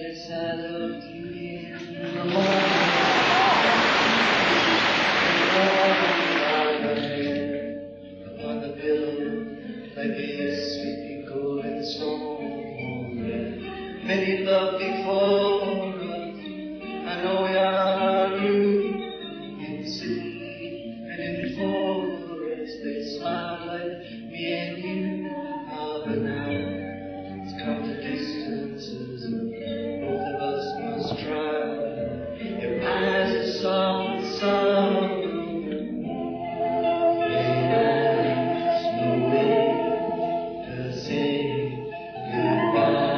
Yes, I loved you in the morning. Upon the pillow, like a sweet golden song. Many loved before us. I know we are new in city and in forest. They smile like me and you. But now it's come to distances. Both of us must try. Your eyes are soft and sorrow. There's no way to say goodbye.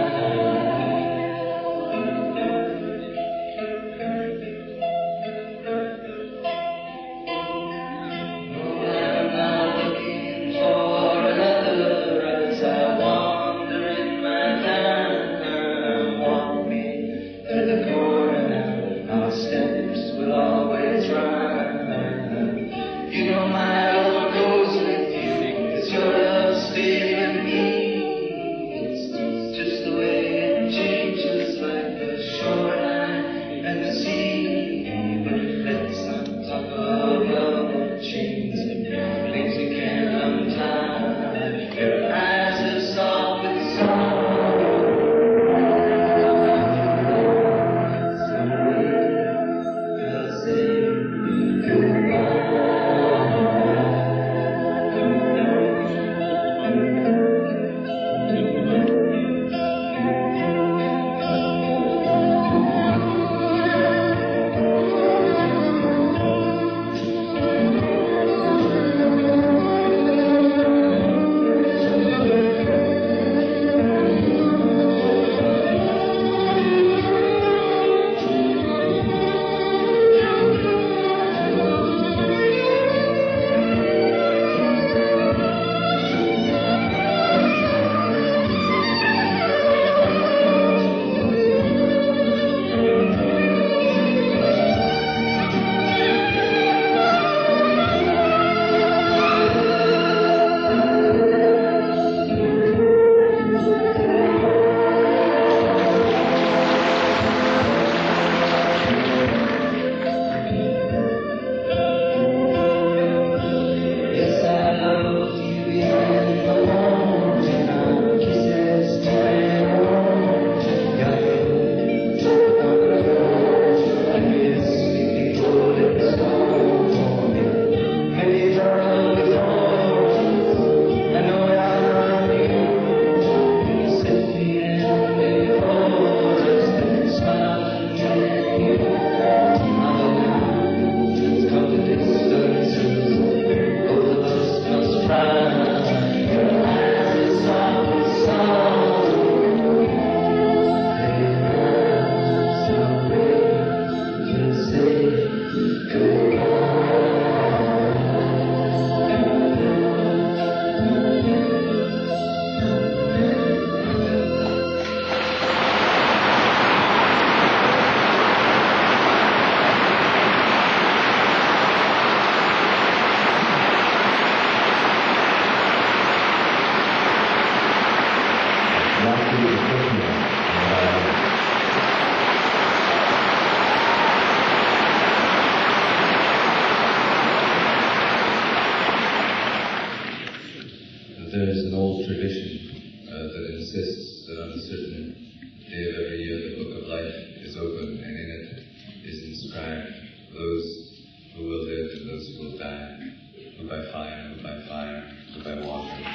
There is an old tradition that insists that on a certain day of every year the book of life is open, and in it is inscribed those who will live and those who will die, who by fire, who by fire, who by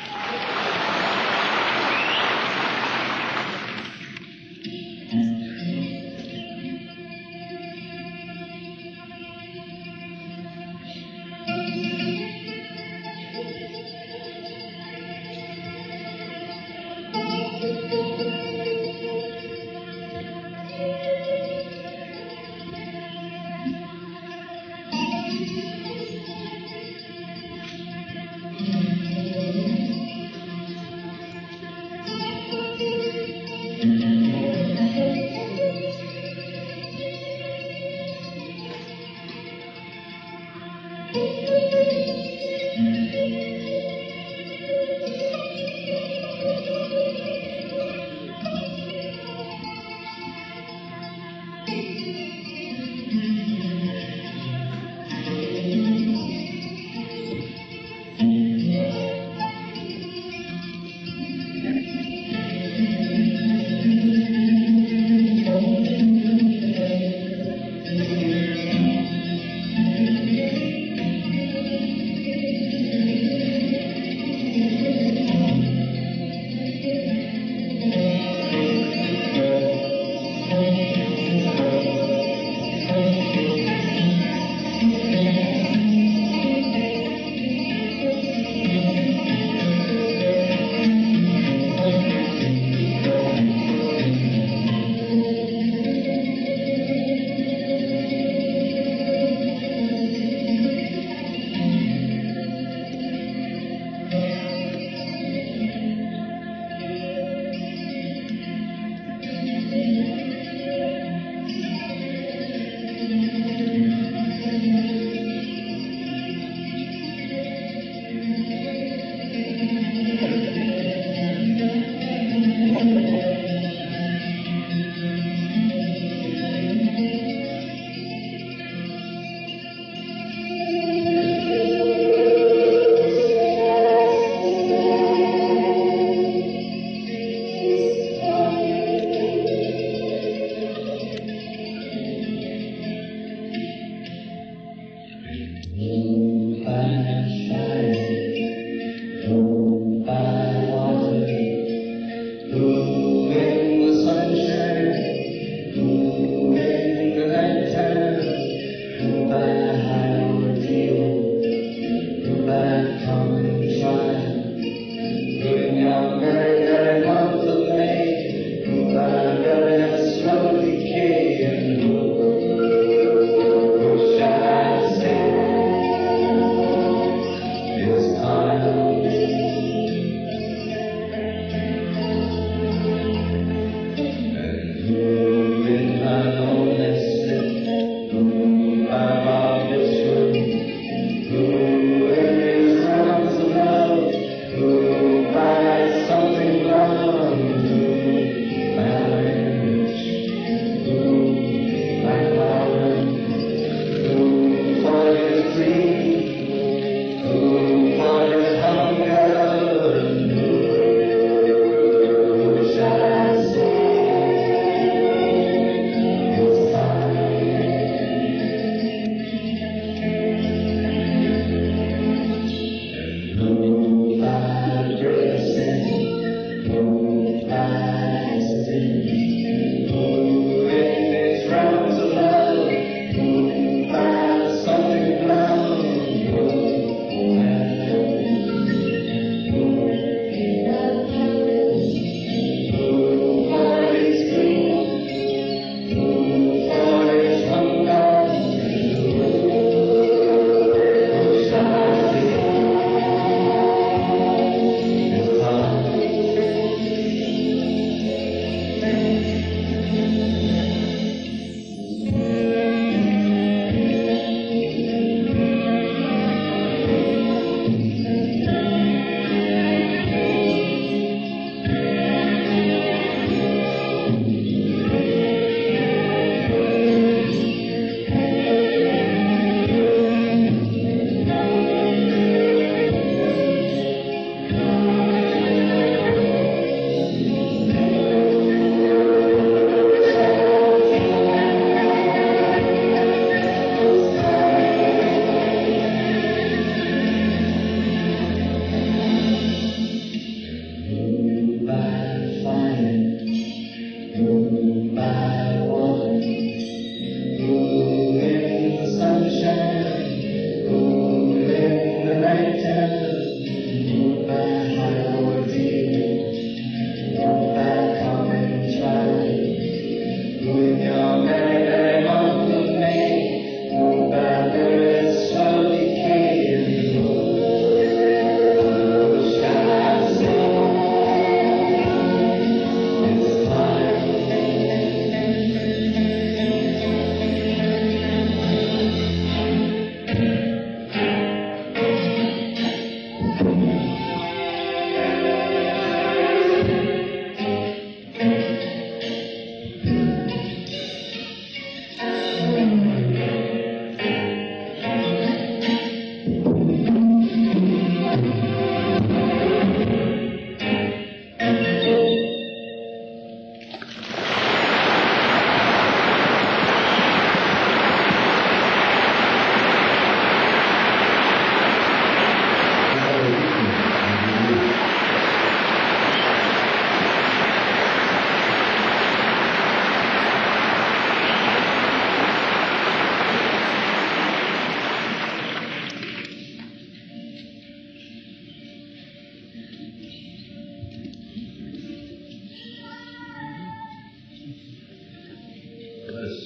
water.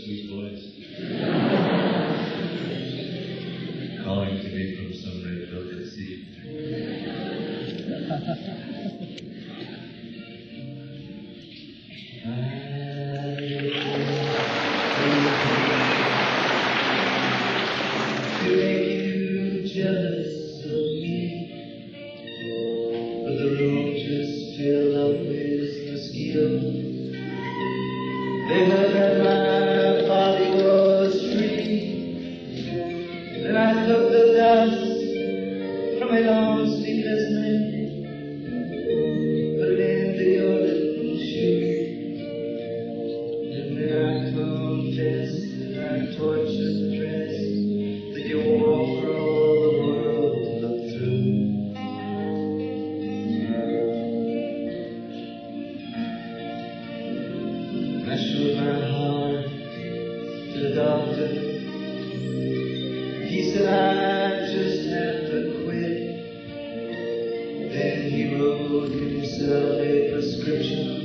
sweet voice. Calling to me from some red velvet sea. To make you jealous of me, but the room just filled up with mosquitoes. They heard that my body was free. Then I took the dust from a long sleepless night, put it into your little shoe. And then I confessed that I tortured the dress that you wore for all the world to look through. I showed my heart to the doctor. He said I just had to quit. Then he wrote himself a prescription.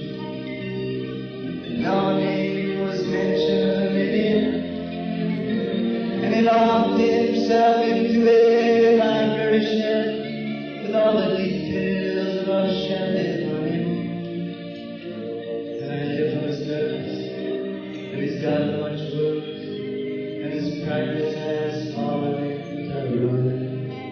No name was mentioned in it. And he locked himself into a library shed with all the details of our shabby honeymoon. And I hear from his nurse that he's got much work, and his practice has fallen into ruin.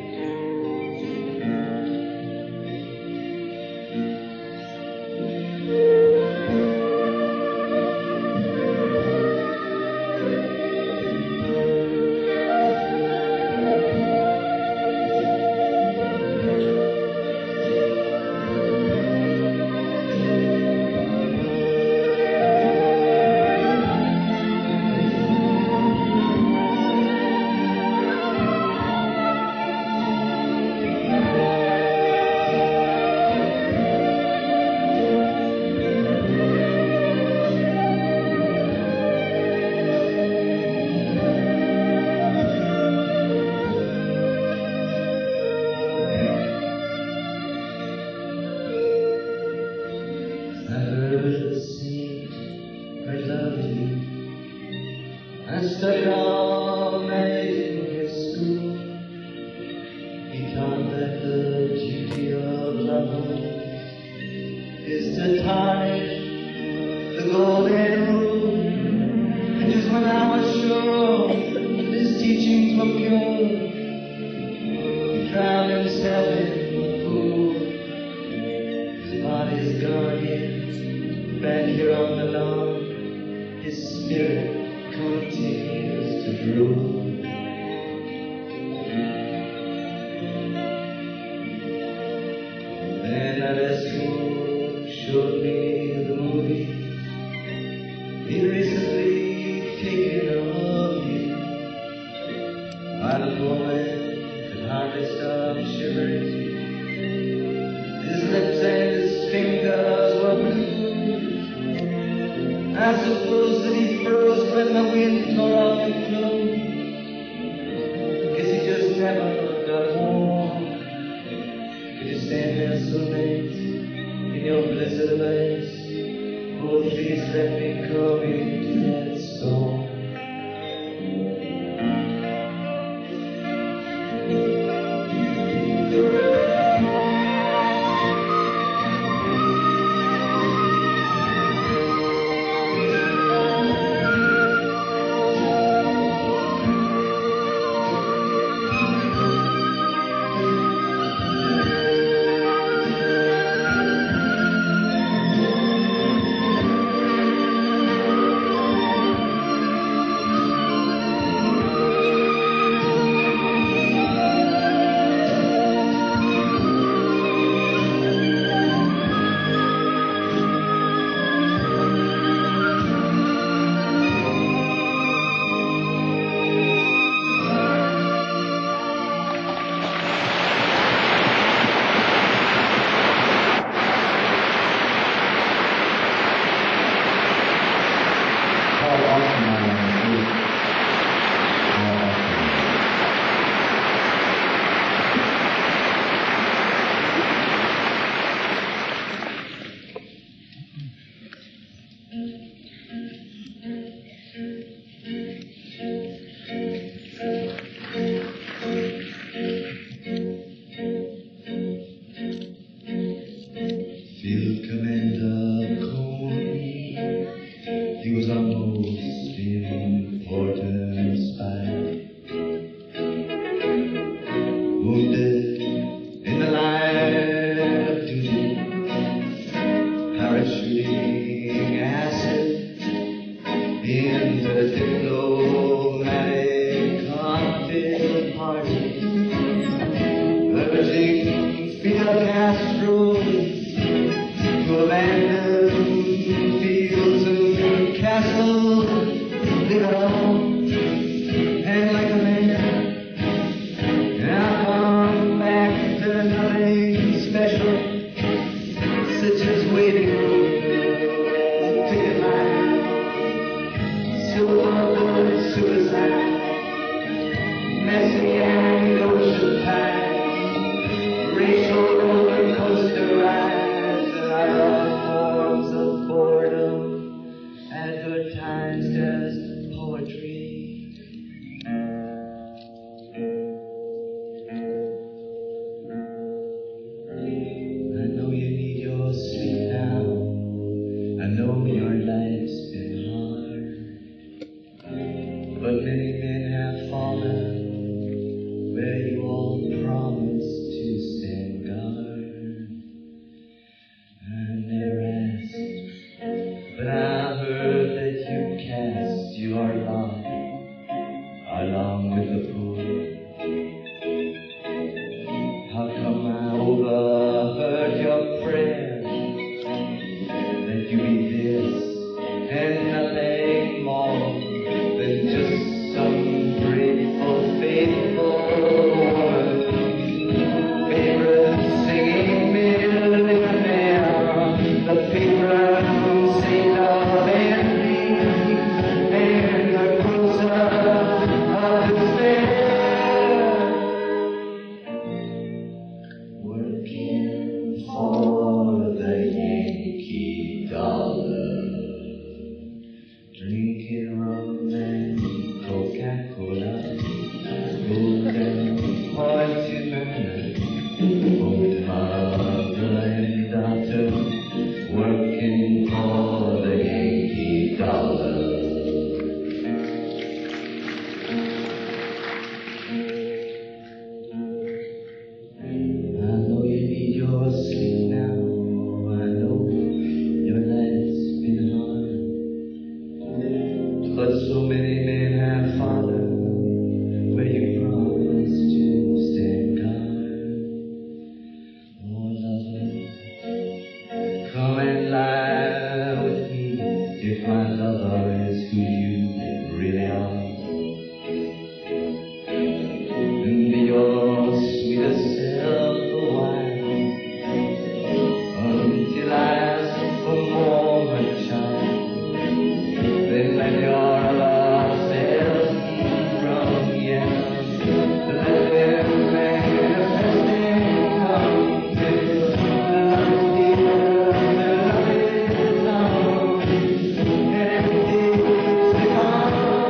I studied all night in his school. He taught that the duty of lovers is to tarnish the golden rule. And just when I was sure that his teachings were pure, he drowned himself in the pool. His body's gone yet, back here on the lawn, his spirit continues to drool. Then Alessio showed me the movie he'd recently taken of me. By the moment could hardly stop shivering. His lips and his fingers were blue. I suppose that he froze when the wind tore off the clothes. Guess he just never got warm. Could you stand there so late in your blizzard lace? Oh, please let me come into that storm. Field Commander Coney, he was a most important spy. Wounded in the line of duty, parachuting acid into the diplomatic cocktail party, urging Fidel Castro to abandon fields and castles, live it all, and like a man. And I'll come back to nothing special, such as waiting ticket line, silver suicide, Mexican ocean tide, racial roller coaster rides, and other forms of boredom advertised as poetry. I know you need your sleep now. I know your life's been hard, but many men have fallen where you all promised to stand guard. I never asked, but I heard that you cast your lot along with the poor. How come I overheard your prayer that you be this and nothing more than just some grateful, faithful woman, favorite singing millionaire, the favorite saint of envy, and the closer of despair. Working for the Yankee dollar, drinking rum and Coca-Cola, golden poison old mother and daughter, working for the Yankee dollar. I know you need your sleep now. I know your life's been hard, but so many men have fallen where you promised to stand guard. Oh, lover, come and lie with me if my lover is who you really are. And be your sweetest self a while, until I ask for more, my child. Then let your love sail from yes, let them manifesting come till love is known, and everything's become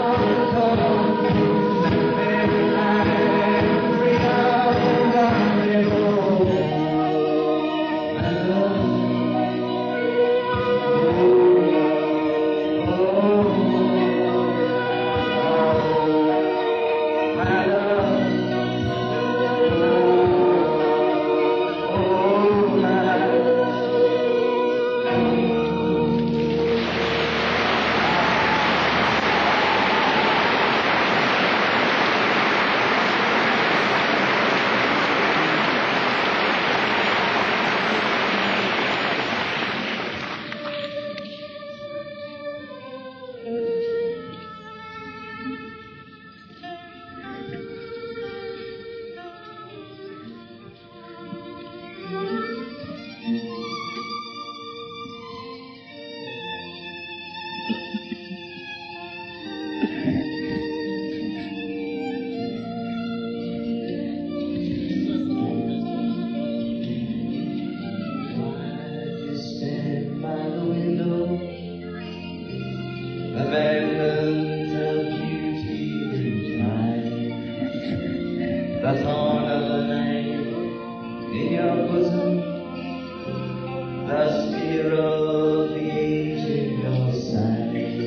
abandoned of beauty replied, the thorn of the night in your bosom, the tear of the age in your sight,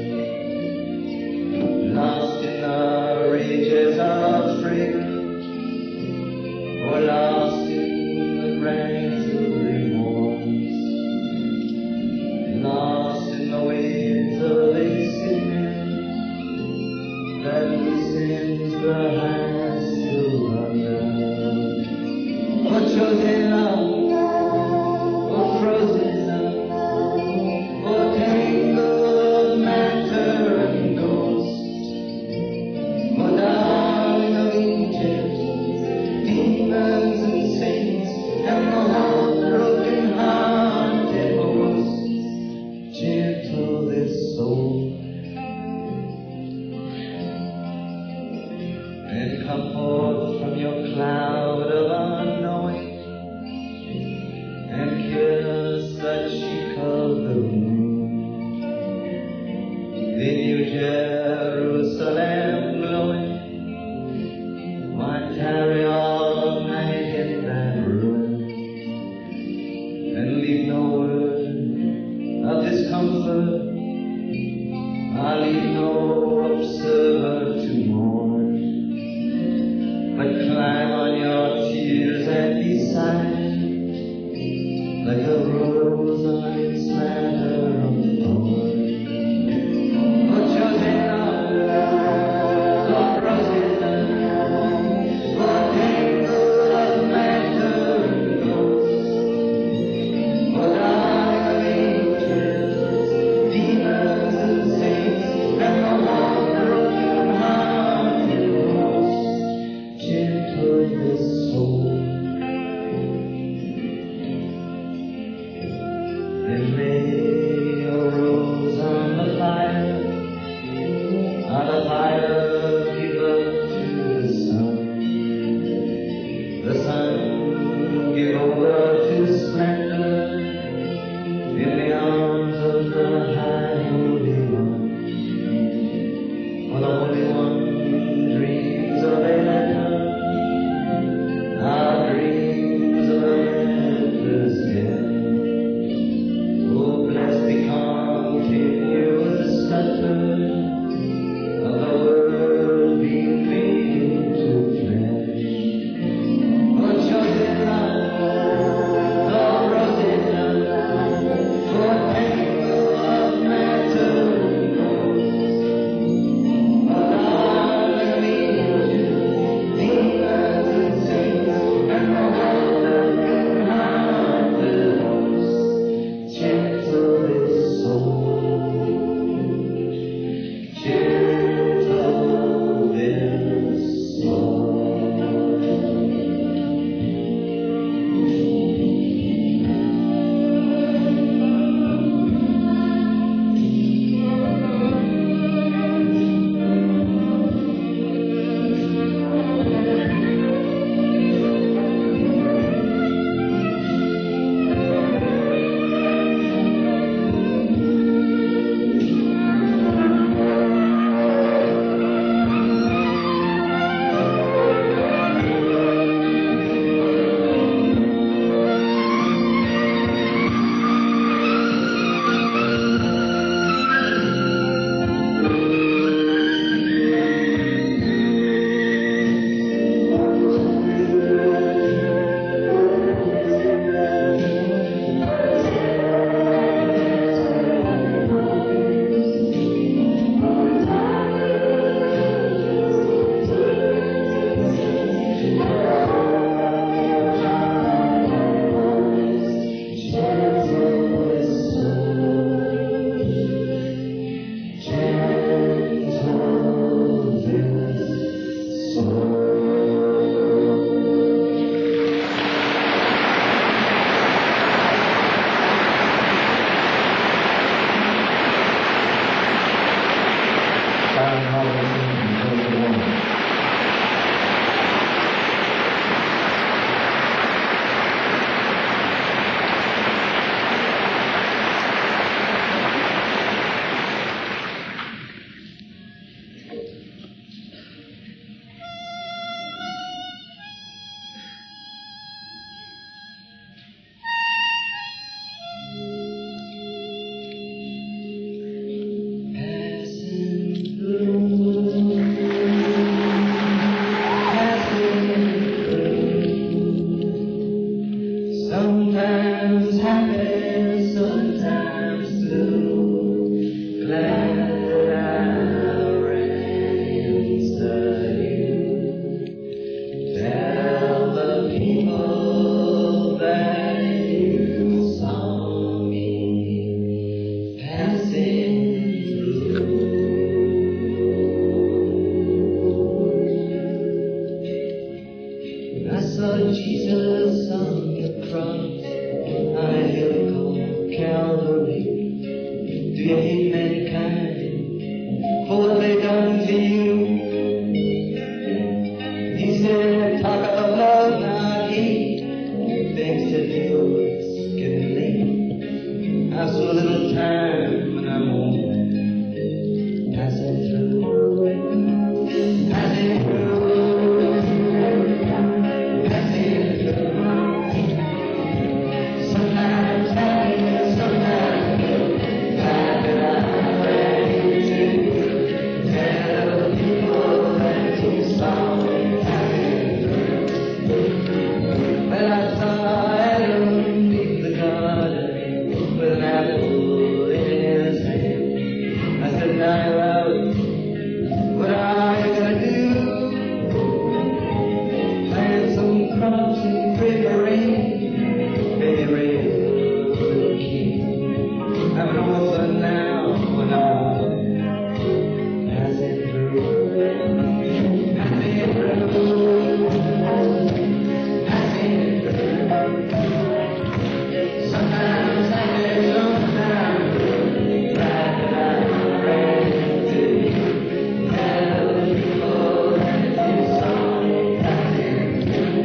lost in the rages of fragrance, or lost in the ranks of remorse, lost in the waves of a sickness that loosens the hands to under. For chosen love, for frozen love, for tangled matter and ghost, for darling of angels, demons and saints, and the whole broken hearted host, gentle this soul, and come forth from your cloud of unknowing, and kiss the cheek of the moon. Then you Jerusalem glowing, why tarry all night in that ruin, and leave no word of discomfort, I leave no observer to mourn, but climb on your tears and be silent, like a rose on its ladder of thorns. For chosen love, for roses love, for tangle of matter and ghost, for darling of angels, demons and saints, and the whole broken hearted host, gentle this soul. And lay your rose on the fire give up to the sun. The sun give over to splendor in the arms of the high Holy One. For the Holy One dreams of a letter, our dreams of a letter's end. Oh, bless the continuous flutter of the world being made into flesh. For chosen love, for roses love, for tangle of matter and ghost, for darling of angels, demons and saints, and the whole broken hearted host, gentle this soul, gentle this soul. you hate mankind for what they done to you? He said, talk of love, not hate. Thinks that it's getting late. I've so little time when I'm home. Passing through. Passing through. Passing through. Sometimes happy, sometimes blue. Glad that I ran into you. Tell people that you saw me passing through. Well, I saw Adam leave the garden with an apple in his hand. I said, now you're out. What are you gonna do? Plant some crops and pray for rain. Maybe raise a little kid. I'm an orphan now when I'm passing through. Passing through. Passing through. Sometimes happy, sometimes blue. Glad that I ran into you. Tell people that you saw me passing through.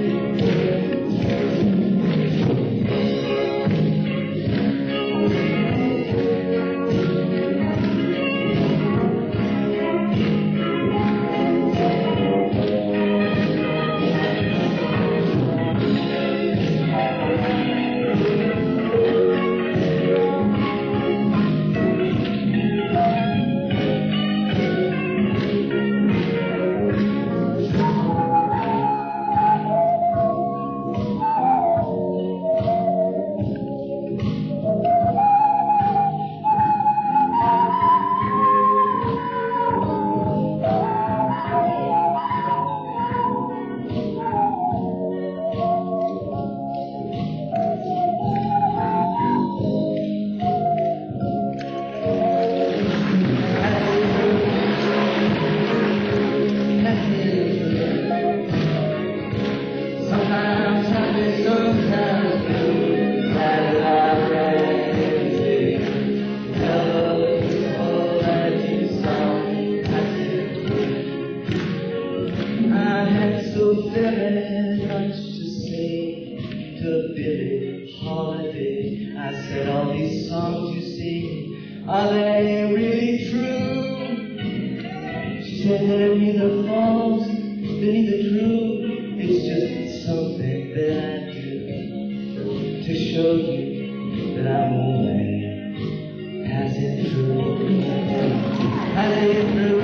Sometimes happy, sometimes blue. Glad that I ran into you. Tell people that you saw me passing through. I had so very much to say to Billie Holiday. I said, all these songs you sing, are they really true? She said, they're neither false, they're neither true. It's just something that I do to show you that I'm only passing through. Passing through.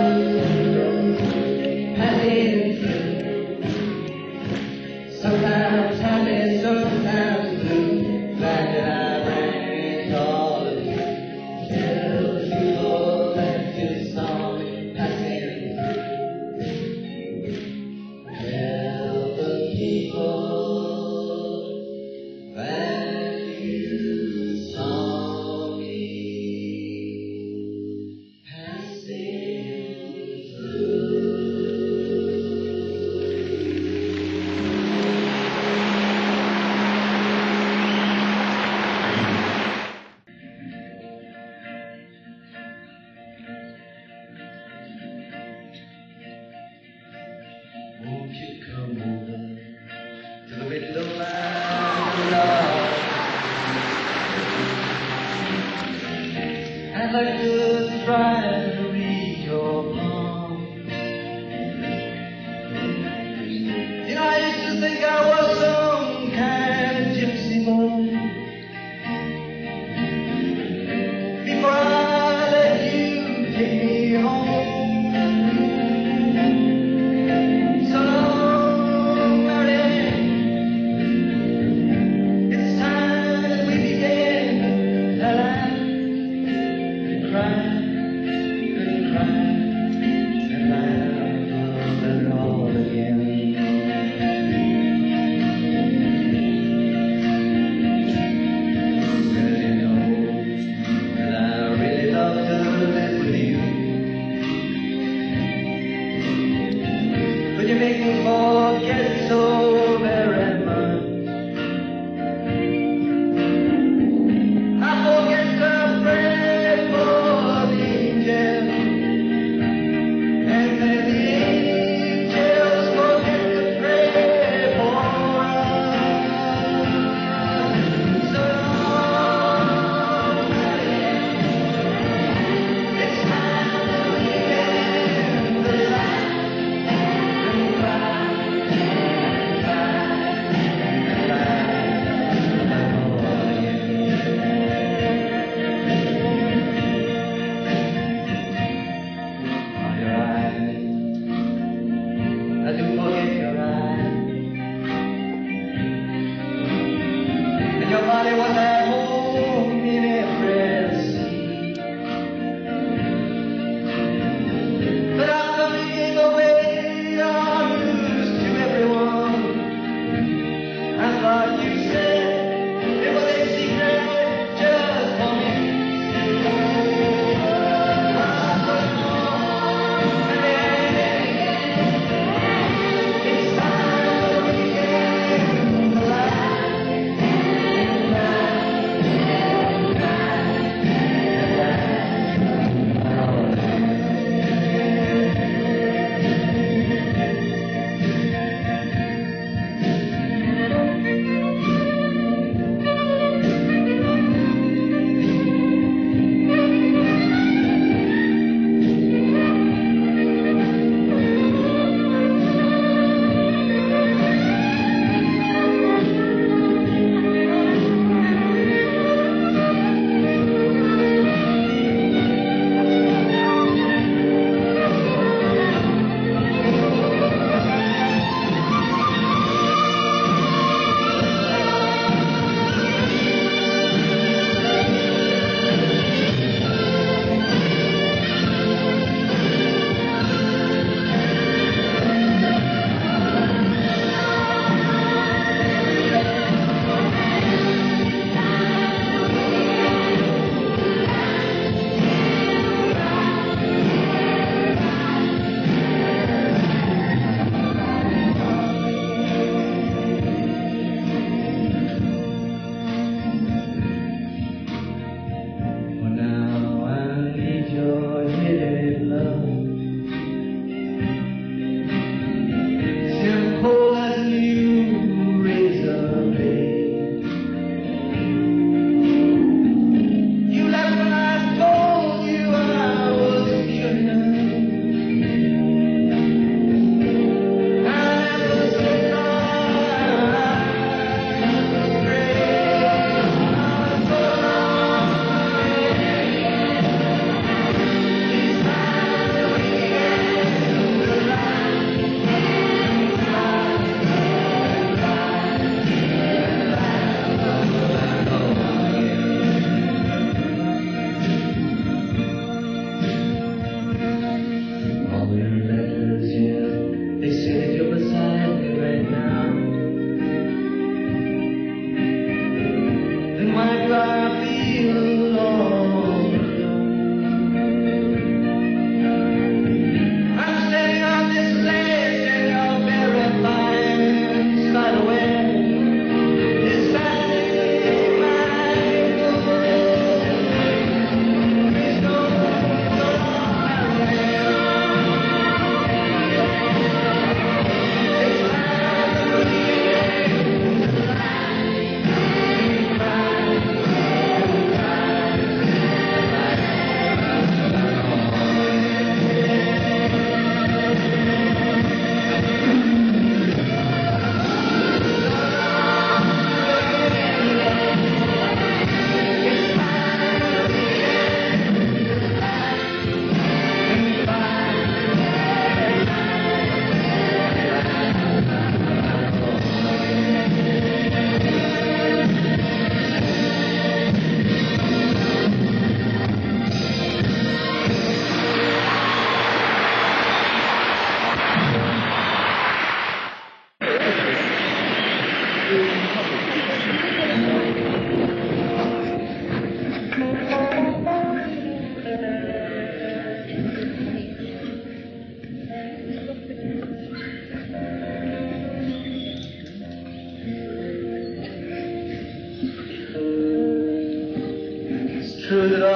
Passing through. Sometimes happy, sometimes blue. Glad that I ran into all of you. Tell people that you saw me passing through. Tell the people that you saw me passing through. Won't you come over to the middle of my love? I'd like to try to read your palm. You know, I used to think I was some kind of gypsy boy. Before I let you take me home. So long, Marianne. It's time that we began. That I could cry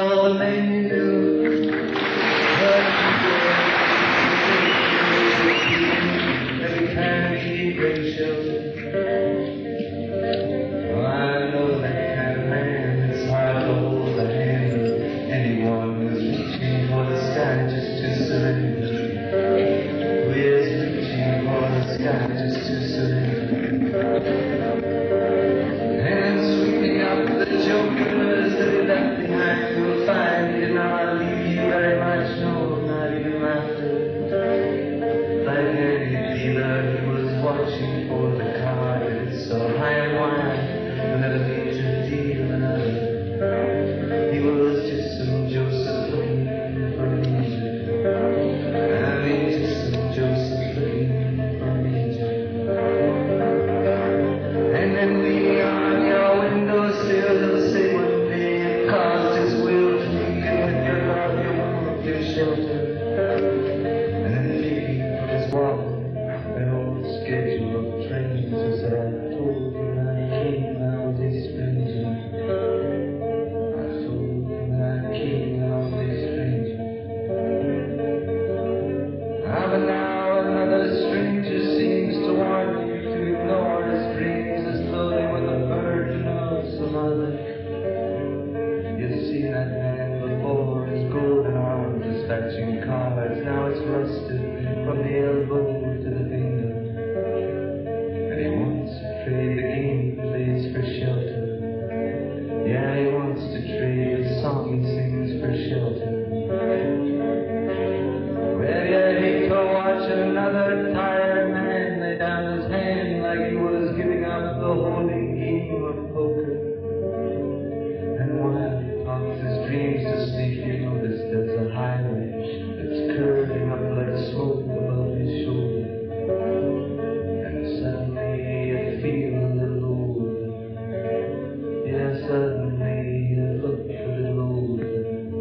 all the men you knew. Every time he brings shelter. Oh, I know that kind of man. It's hard to hold the hand of anyone who's reaching for the sky just to surrender. Who is reaching for the sky just to surrender. And sweeping up the jokers that he left behind, you'll find he did not leave you very much, no, not even laughter. Like any dealer, he was watching for the card that is so high and wide, and never meant to deal another. He was just some Joseph looking for Egypt. I mean, just some Joseph looking for Egypt. And then leaning on your windowsill, he'll say one day it caused his will to weaken with your love, your warmth, your shelter. And then maybe his walk, an old schedule of trains, who said, I told you when I came, I was a stranger. I told you when I came, I was a stranger. Ah, but now another stranger seems to want you to ignore his dreams as though they were the virgin of some other. You've seen that man before, his golden arm dispatching cards. Now it's rusted from the elbow to the finger. And he wants to trade the game he plays for shelter. Yeah, he wants to trade the song he sings for shelter. Well, you hate to watch another tired man lay down his hand like he was giving up the holy game of poker. And while he talks his dreams to sleep, you notice there's a highway that's curving up like smoke above his shoulder. And suddenly you feel a little older. Yeah, suddenly you look a little older.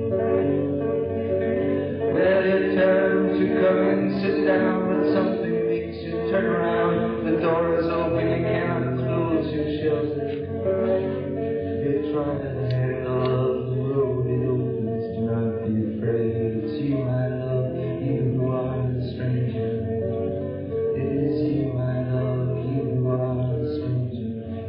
Well, you turn to come and sit down, but something makes you turn around. The door is open, you cannot close your shelter. You try the handle of the road, it opens. Do not be afraid, it's you, my love, you who are the stranger. It is you, my love, you who are the stranger.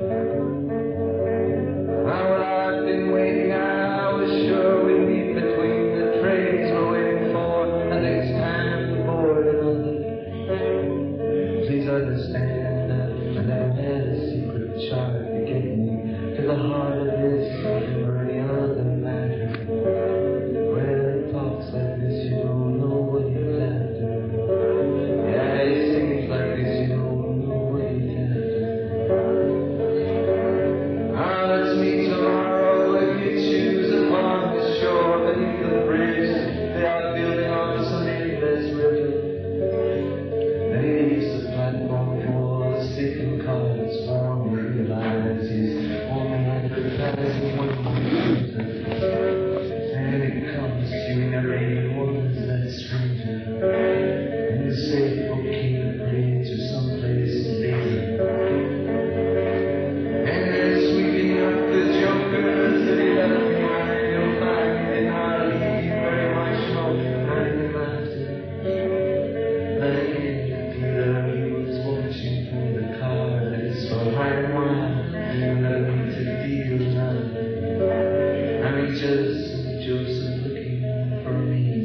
Well, I've been waiting, I was sure we'd meet between the trains we're waiting for. I think it's time to board another. Please understand that I never had a secret chart to get me to the heart of this or any other matter. Where it talks like this, you don't know what he's after. Yeah, it sings like this, you don't know what he's after. Ah, let's meet tomorrow if you choose upon the shore beneath the bridge they are building on some endless river. And he leaves the platform for the sleeping cars warm. He realizes he's only advertising one more user. And it comes to you, never even was that stranger. And you say, okay, the bridge or someplace later. And then sweeping up the jokers that he left behind, you'll find he did not leave you very much more behind the laughter. Like any dealer, he was watching for the car that is so high and wide, and never meant to deal another. I mean, just Joseph looking for me.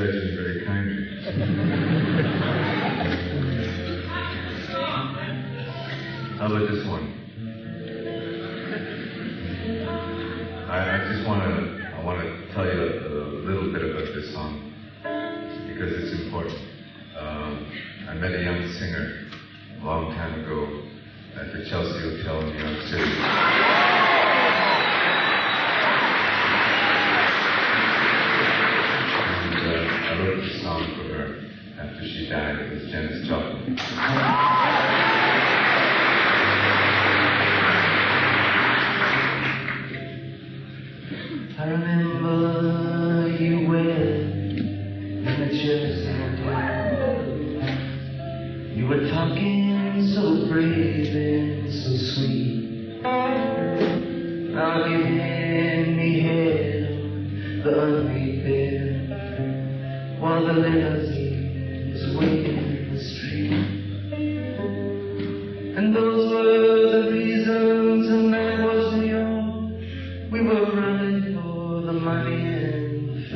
judging very kindly. How about this one? I just want to tell you a little bit about this song because it's important. I met a young singer a long time ago at the Chelsea Hotel in New York City. And I wrote this song for her after she died. It was Janis Joplin. I remember you well in the Chelsea Hotel. You were talking so brave and so sweet. Now giving me head on the unmade bed while the limousine was waiting in the street. And those were the reasons, and I wasn't young. We were running for the money and the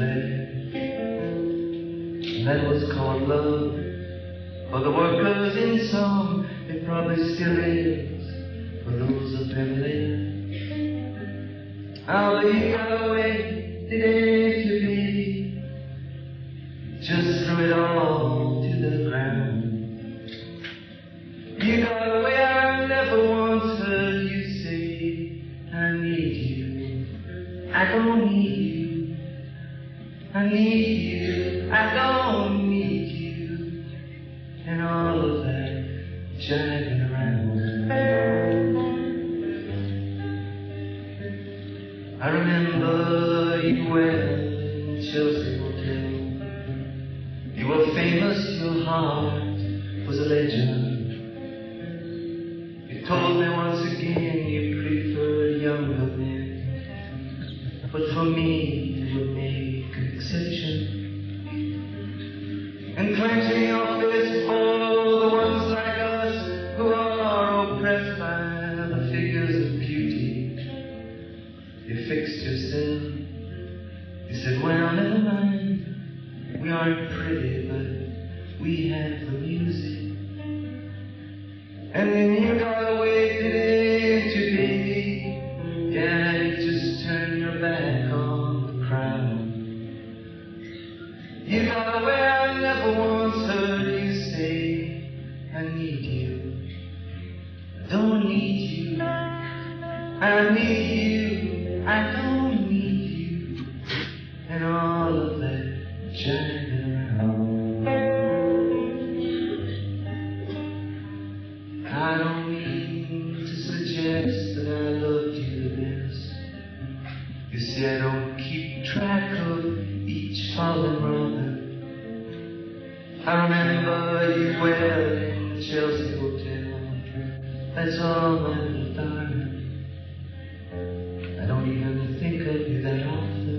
flair. That was called love. For the workers in song, it probably still is for those of them there. How you got away today to baby, just threw it all to the ground. You got away, I never once heard you say, I need you, I don't need you, I need you, I don't need you, and all of that jiving around. I remember you well in Chelsea Hotel. You were famous, your heart was a legend. You told me once again you preferred younger men, but for me you would make an exception. And clenching your fist for the ones like us who are oppressed by the figures of beauty. You fixed yourself. You said, well, never mind. We aren't pretty, but we have the music. And then you got away today to baby. Yeah, you just turned your back on the crowd. You got away, I never once heard you say, I need you, I don't need you, I need you, I don't need you, and all of that jiving around. I don't mean to suggest that I loved you the best. You see, I don't keep track of each fallen brother. I remember you well in the Chelsea Hotel. That's all, my little darling. I don't even think of you that often.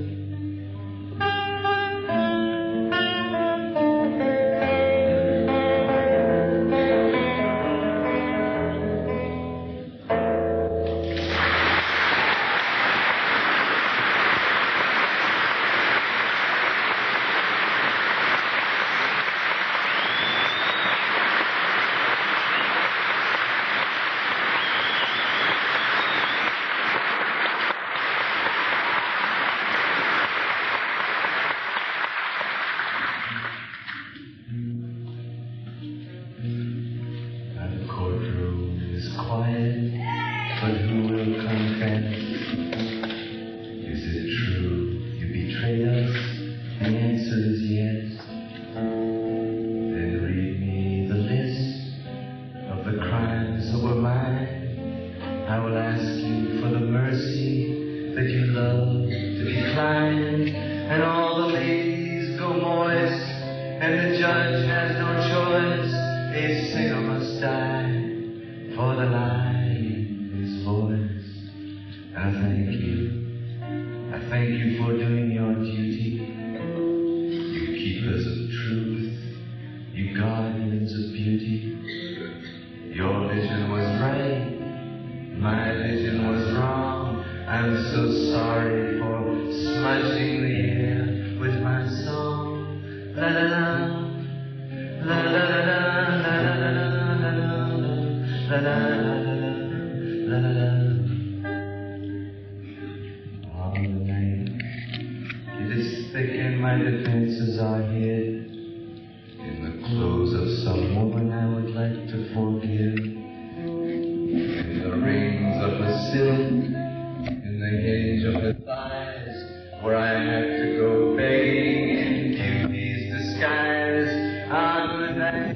My defenses are hid in the clothes of some woman I would like to forgive, in the rings of her silk, in the hinge of her thighs, where I have to go begging in beauty's disguise. Ah, good night,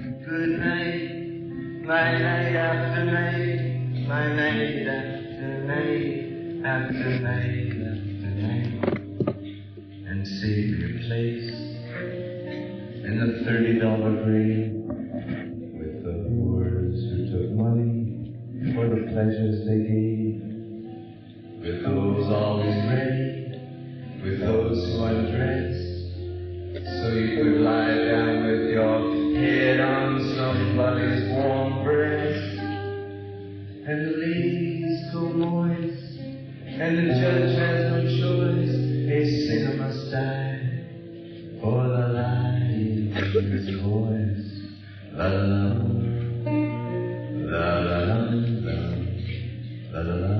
my night after night, my night after night, after night after night. And save your place in the $30 grave with the whores who took money for the pleasures they gave, with those always ready, with those who undressed, so you could lie down with your head on somebody's warm breast. And the ladies go moist, and the judge has no choice. A sinner must die for the life in his voice. La la la, la la la, la la la.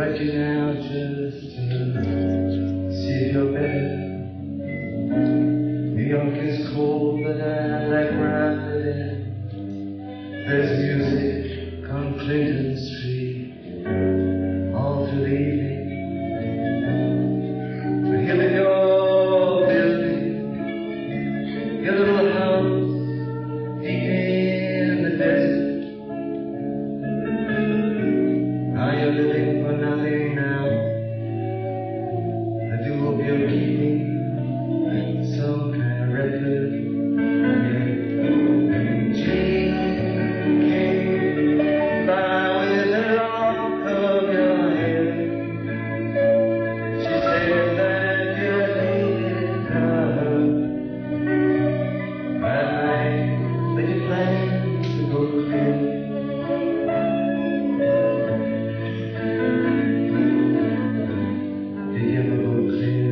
at you now just to see if you're better. New York is cold, but I like where I live. There's music on Clinton Street all through the evening. I hear that you're building your little house deep in the desert. Now you're living for nothing now. I do hope you're keeping some kind of record. Jane came by with a lock of your hair. She said that you hated her. That night that you planned to go clear. Did you ever go clear?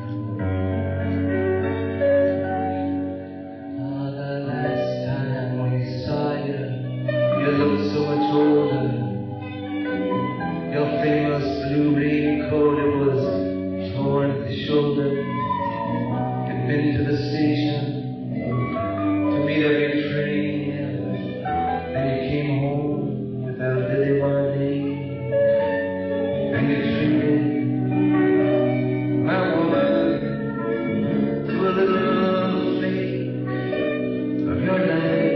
You look so much older. Your famous blue raincoat, it was torn at the shoulder. You'd been to the station to meet every train. Then you came home without Billy Marley. And you treated my woman to a little flake of your life.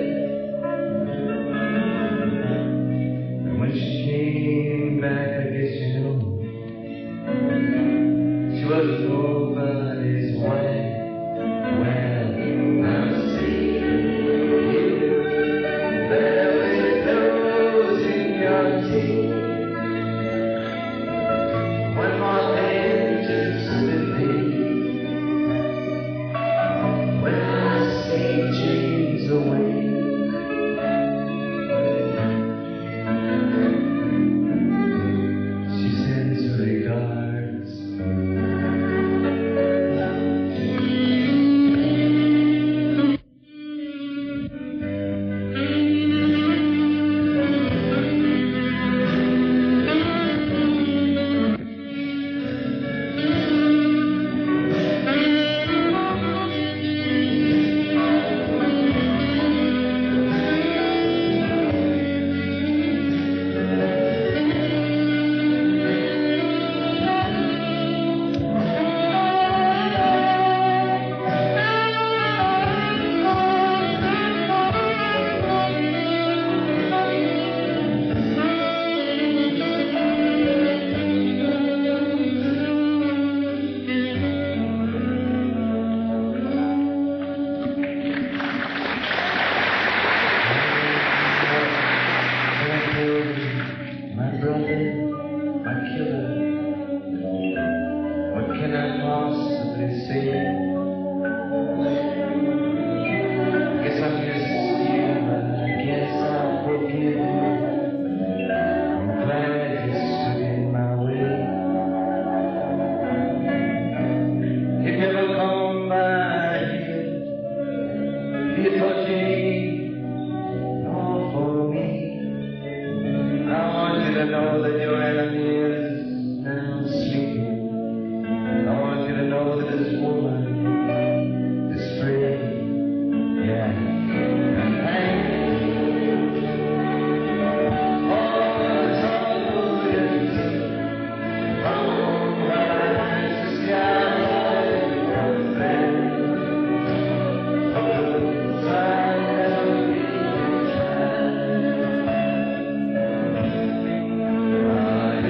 When she came back, I guess you know, she was nobody's wife. Well, I'm seeing you there with the rose in your teeth. One more thing just with me. When I see James away. She sends her regards. My brother, my killer, what can I possibly say? Guess I'm just human, I guess I'll forgive you. I'm glad you stood in my way. It never come by here, be it for Jane, nor for me. I want you to know that your enemy is now sleeping. I want you to know that this woman is free. Yeah. And thank you for the trouble you took from her eyes to sky and fled. From the side that we tried.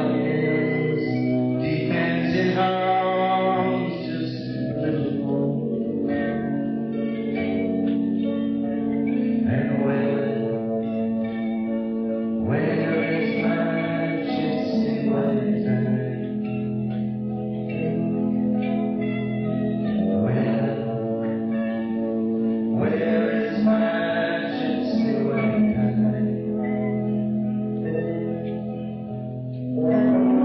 darkness deepens in arms just a little more. And where is my gypsy white tie? Where is my gypsy white tie?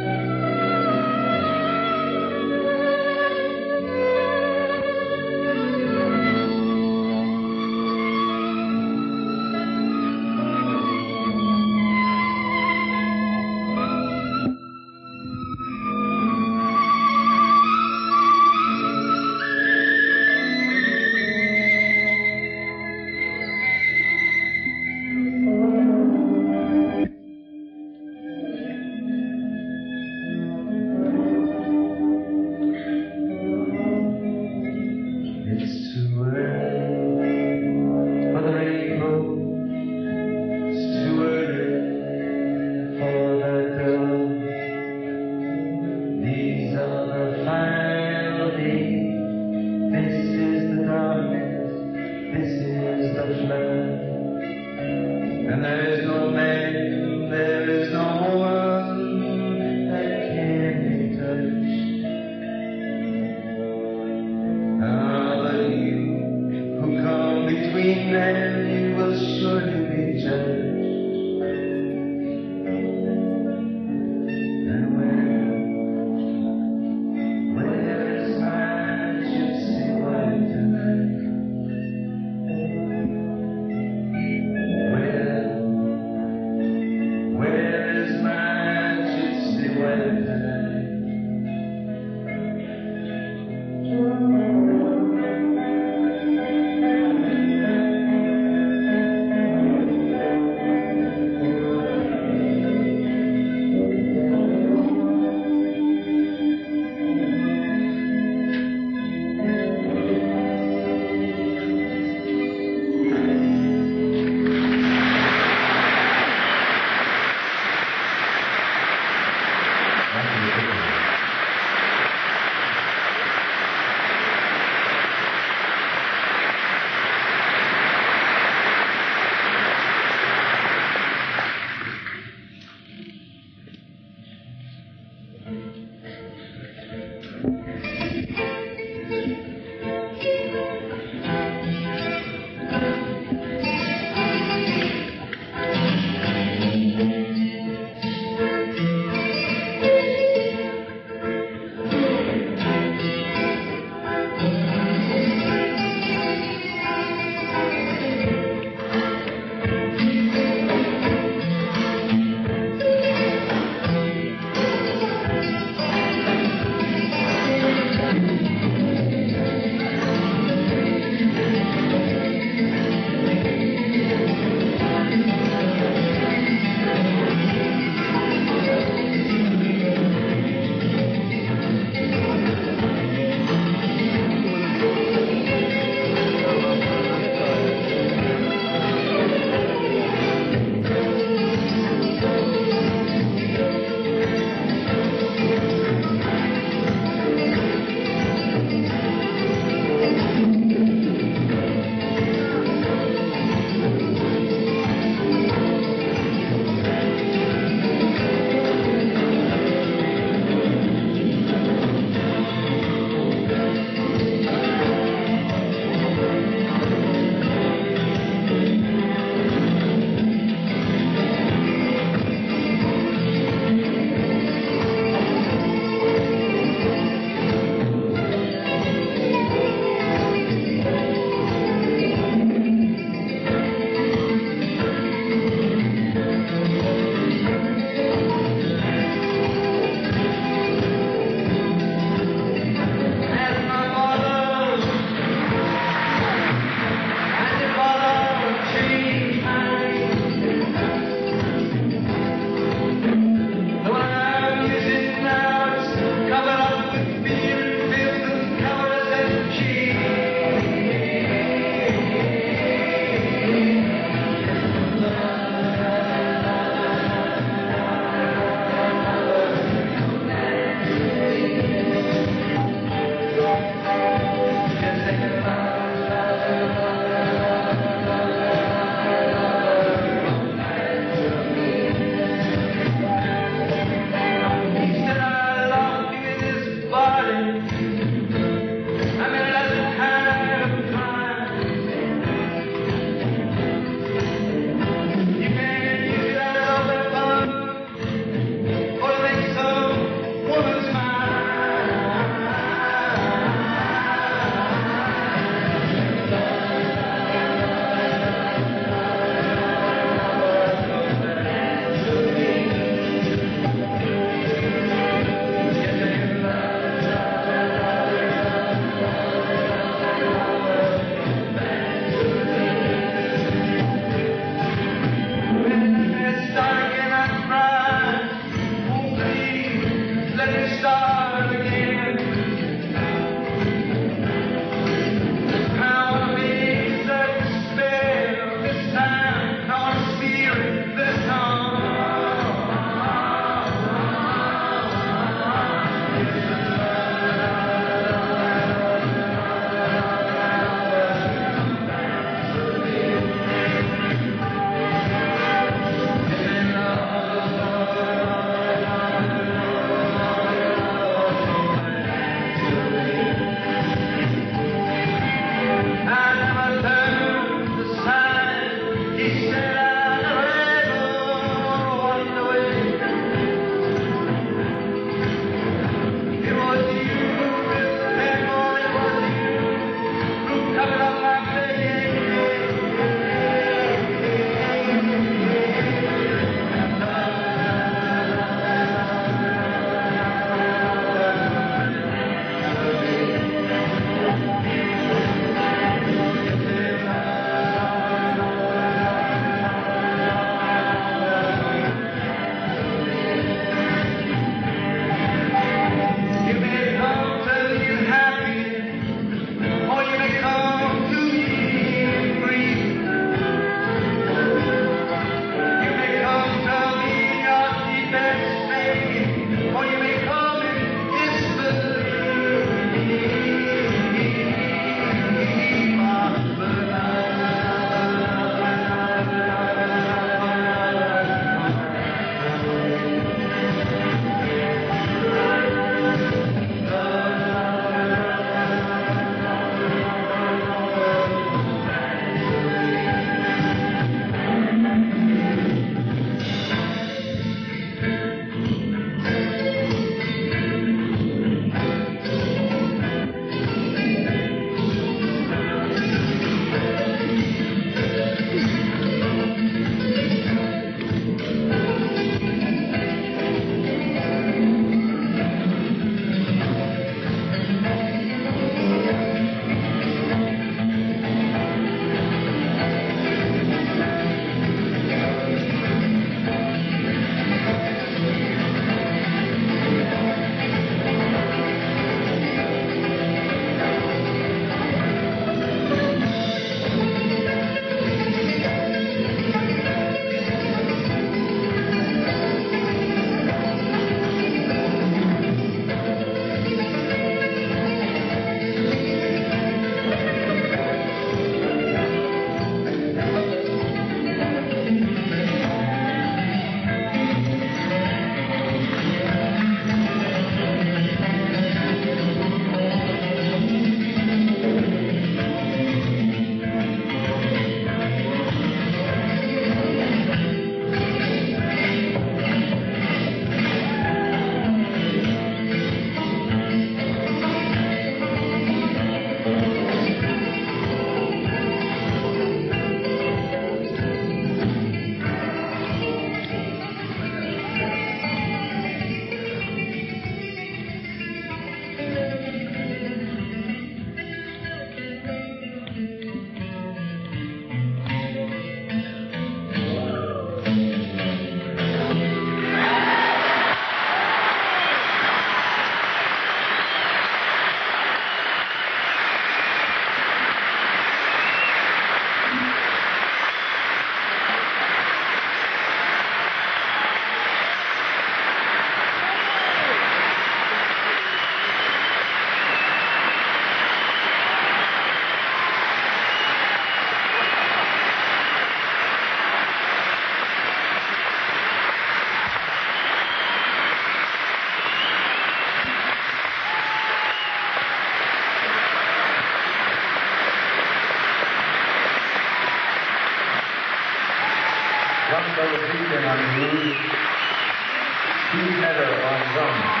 Steve Meadow on drums.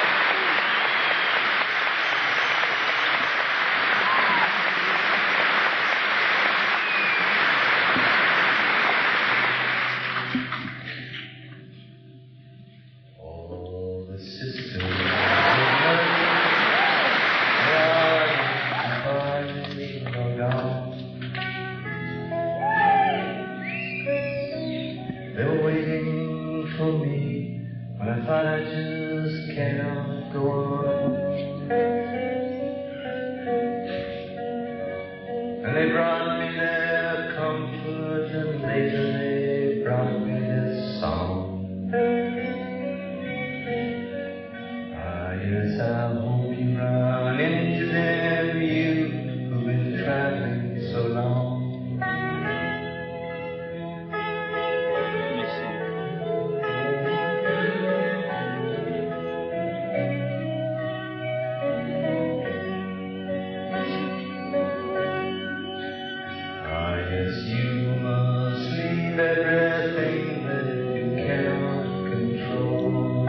All the sisters they were waiting for me, but I thought I just cannot go on. And they brought me their comfort, and later they brought me this song. Ah, yes, I hope you run into them, you who've been traveling so long. Everything that you cannot control.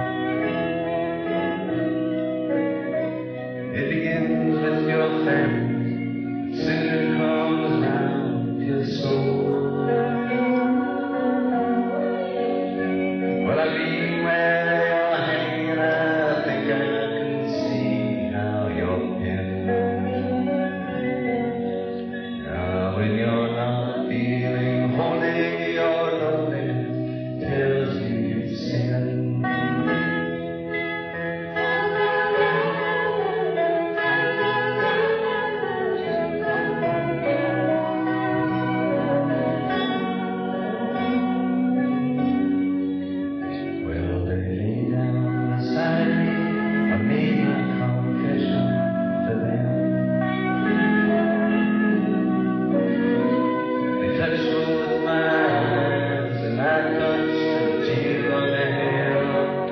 It begins with your family, soon comes round your soul. Well, I've been where you're hanging, I think I can see how you're pinned. Now when you're not feeling holy, tells you you've sinned. Well, they lay down beside me, I made my confession to them. They touched both my hands and I touched on the hill.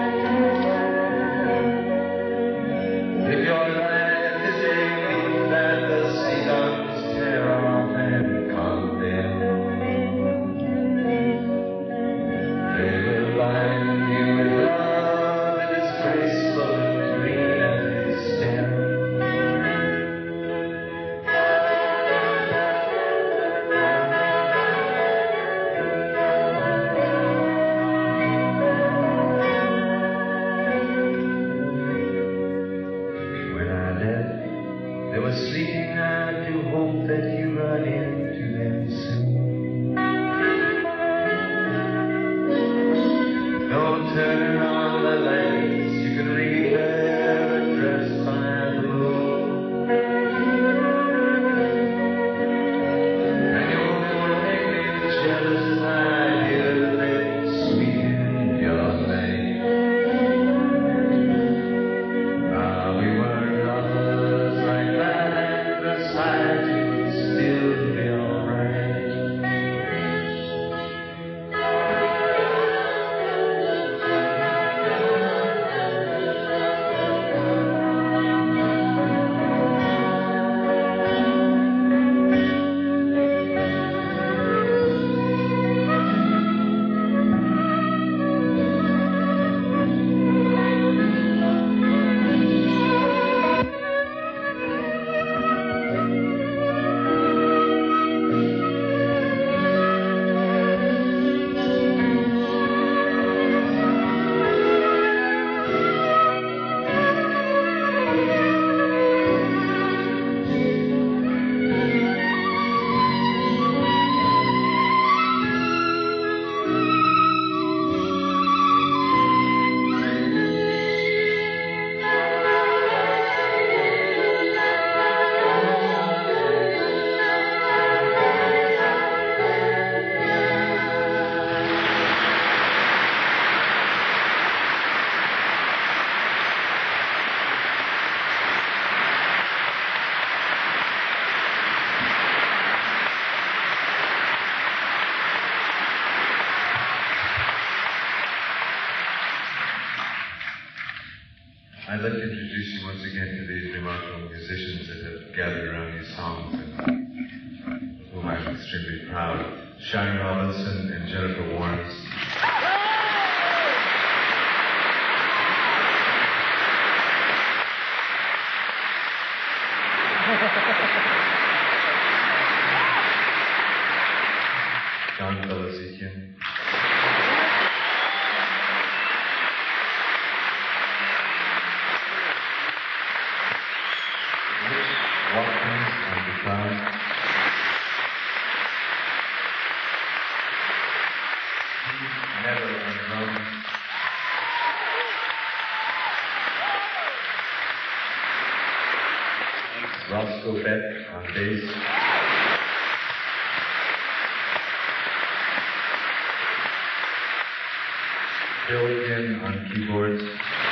If your life is aching, that the seagulls tear off and condemn, they will line you with love that is graceful and green as its stem. They were sleeping, I do hope that you run into them soon. Don't turn on the lights, you can read their address by the moon. And you'll make me jealous as I hear the lips speaking your name. We were lovers like that, and the society would still be alright. I'd like to introduce you once again to these remarkable musicians that have gathered around these songs and of whom I'm extremely proud. Sharon Robinson and Jennifer Warnes. Scofett on bass. Bill Egan on keyboards.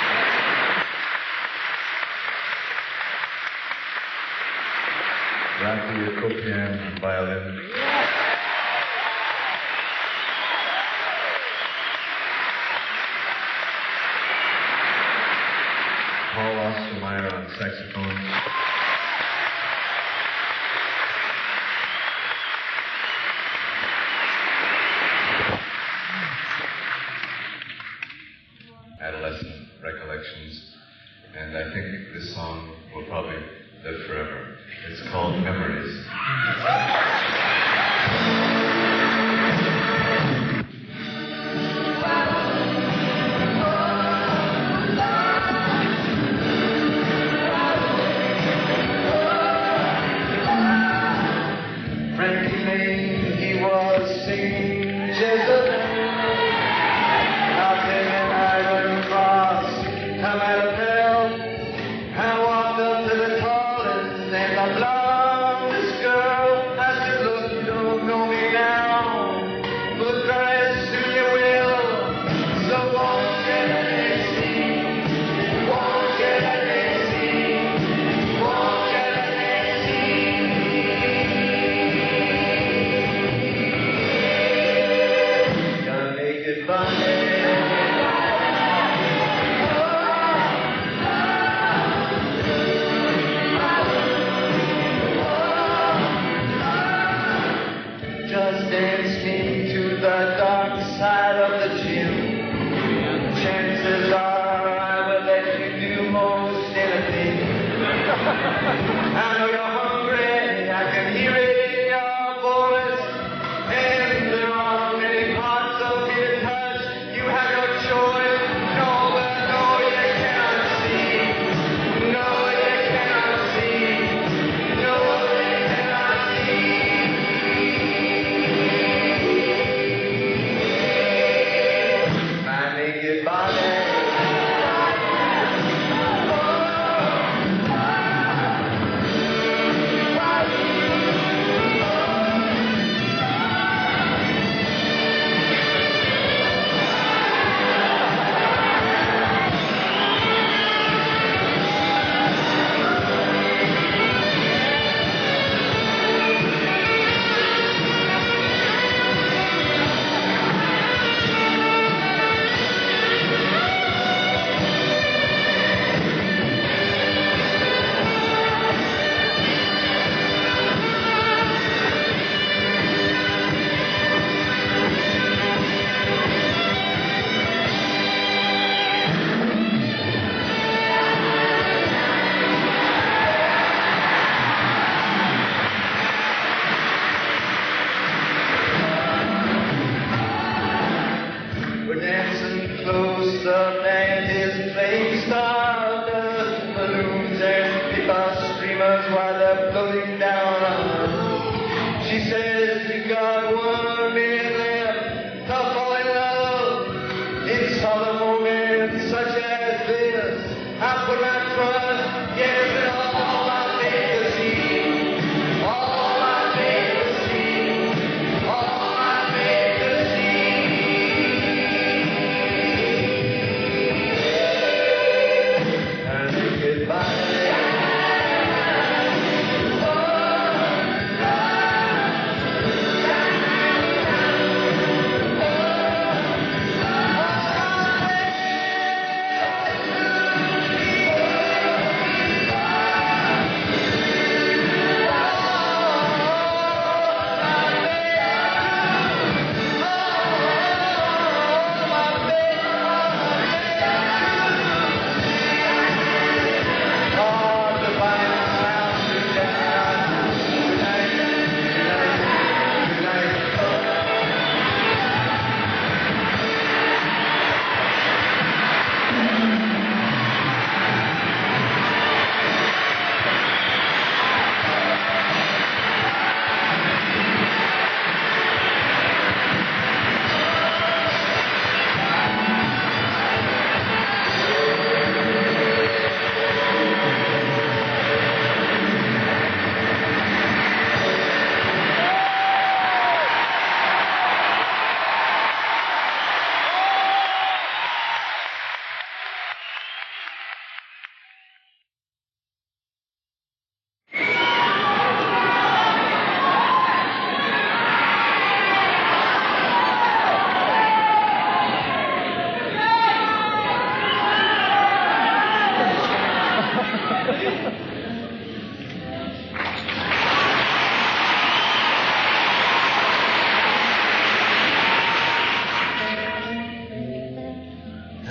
Rafi Akopian on violin. Paul Ostermeyer on saxophone. Adolescent recollections. And I think this song will probably live forever. It's called Memories. Frankie Lane, he was singing Jezebel out in Iron Cross, come at a bell. I walked up to the tallest and the blondest girl. I said, look, you don't know me now, but very soon you will. So won't you let me see? Won't you let me see? Won't you let me see? Gonna make it funny. Just dance me to the dark side of the gym. Chances are I will let you do most anything. I know you're hungry, I can hear it in your voice. And there are many parts of me to touch. You have no choice. No, but no, you cannot see. No, you cannot see. No, you cannot see. My naked body. We're dancing close up and his playing stardust balloons and people streamers while they're floating down on us. She says you got 1 minute left to fall in love. It's solemn moments such as this I put my trust, yes, in all I made to see. All I made to see. All I made to see.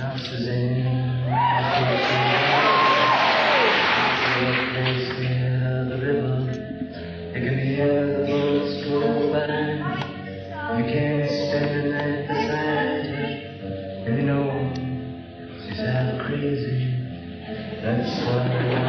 Suzanne, place near the river. You can hear the boats go by. You can't spend the night beside her. And you know she's half crazy. That's why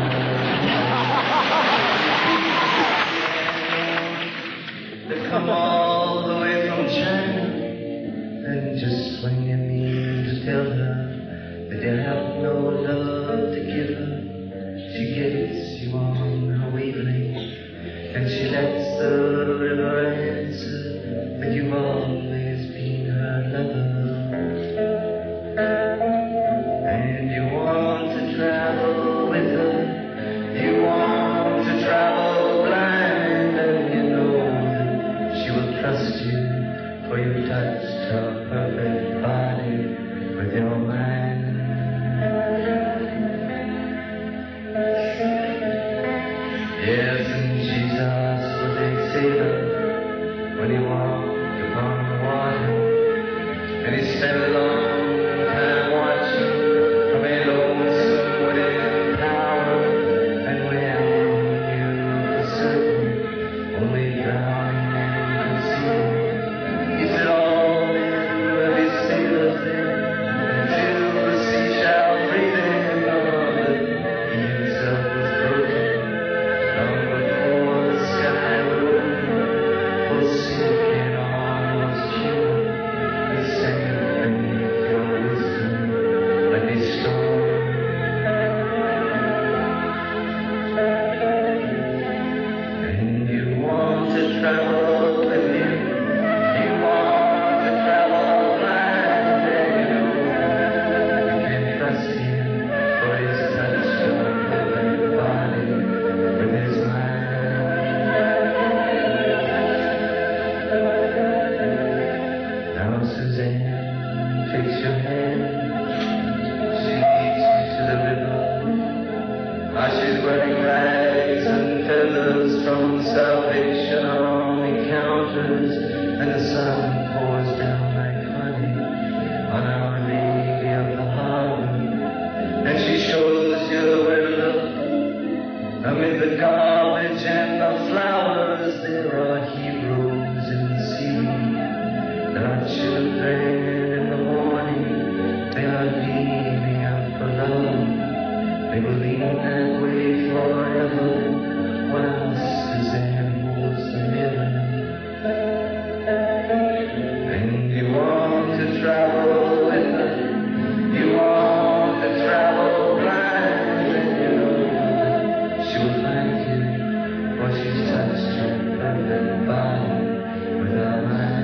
they come all the way from China. And just when you mean to tell her that you have no love to give her, she gets you on her wavelength, and she lets the river answer that you've always been her lover. And you want to travel with her, you want to travel blind, and you know that she will trust you, for you touched her perfect body with your mind. Yes, and Jesus was a sailor when he walked upon the water, and he spent a long time watching from a lonesome wooden tower, and when you for certain only drowning could see, he said all men will be sailors then, until the sea shall free them. But he himself was broken long before the sky would open, forsaken almost human. He sang beneath your wisdom like a storm. And you want to travel with him, you want to travel blind, and you know you can trust him, for he's touched your perfect body with his mind. Now Suzanne takes your hand, she leads you to the river. Now she's wearing rags and feathers from Salvation Army counters, and the sun pours down like honey on Our Lady of the Harbor, and she shows you where to look. Amid the garbage and the flowers, there are heroes in the seaweed. There are children in the morning, they are leaving out for love. They will lean that way forever, while Suzanne holds the mirror. And you want to travel with her, you want to travel blind, and you know she will find you, for she's touched your perfect body with her mind.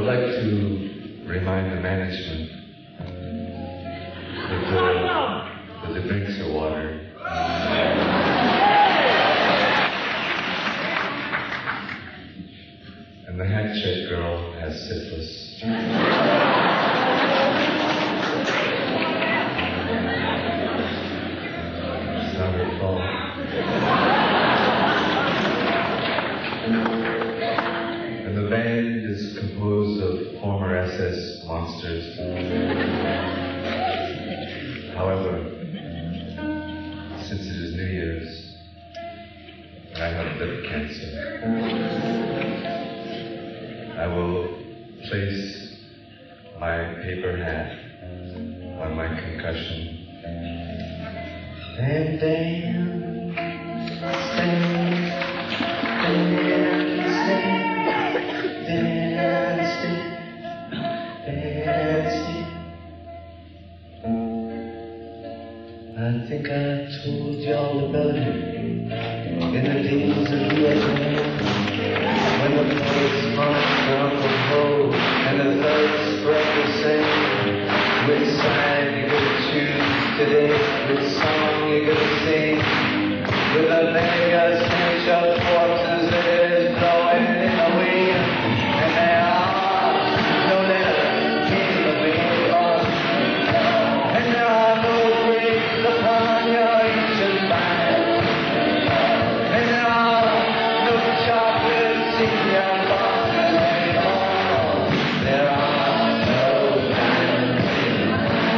like to remind the management that the drinks are water. And the hat check girl has syphilis. It's not her fault. And the band is composed of former SS monsters. However, since it is New Year's, and I have liver cancer, I will place my paper hat on my concussion. And then I think I told y'all about it in the days of Vietnam, when the poets marched from the pole and the thugs spread the same. Which side you gonna choose today? Which song you gonna sing? With a mega stench of corpses that is blowing in the wind, and there are no letters in the mailbox, and there are no bricks upon your ancient bind, and there are no chocolates in your box anymore. There are no diamonds in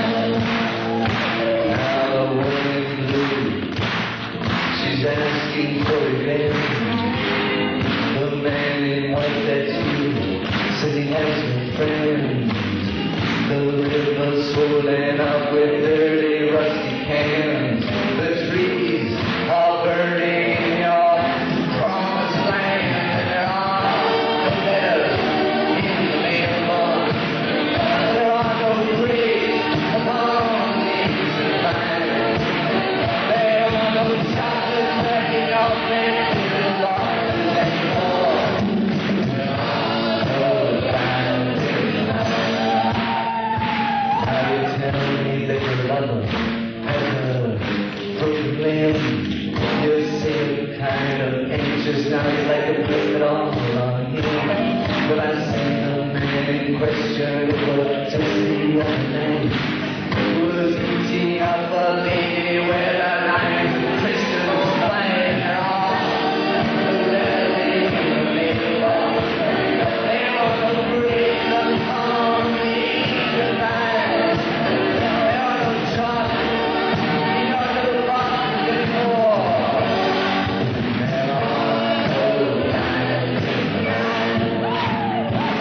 now the woman in blue, she's asking for revenge. The man in white, that's you, says he has no friends. The river's swollen up with dirty, rusty cans. The trees are burning in your promised land. And there are no letters in the mailbox. There are no bricks upon the ancient vine. There are no chocolates left in your pantry boxes anymore. There are no diamonds in the night. Now you tell me that your lover has a broken limb. You seem kind of anxious now. You'd like to blame it all on him. But I see the man in question was Jesse one night. He was beating up a lady with a knife. Christians playing no letters in the mailbox. They are no bricks upon the ancient vine. There are no chocolates in your box anymore. There are no diamonds in the night.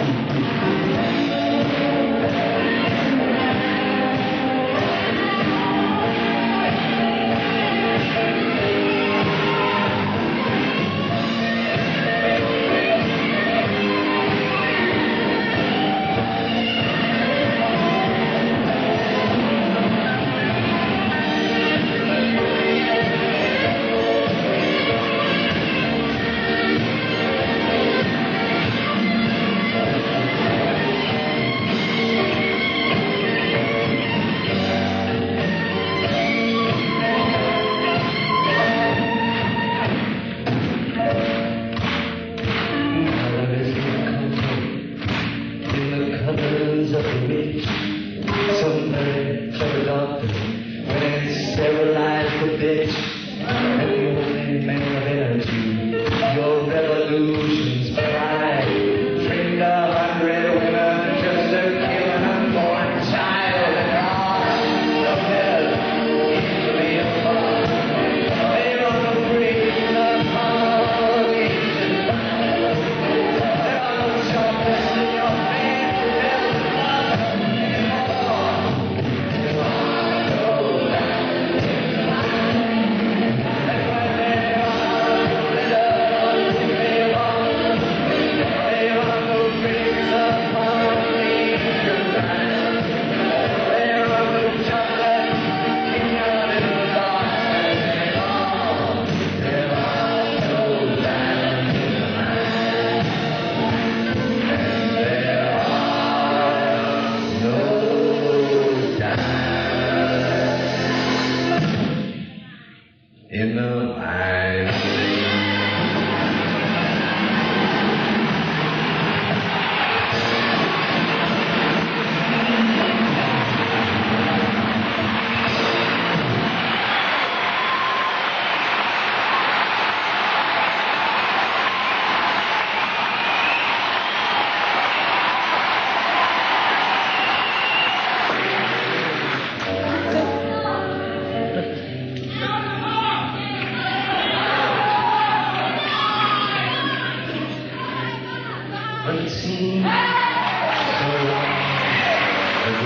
but it seems so long ago.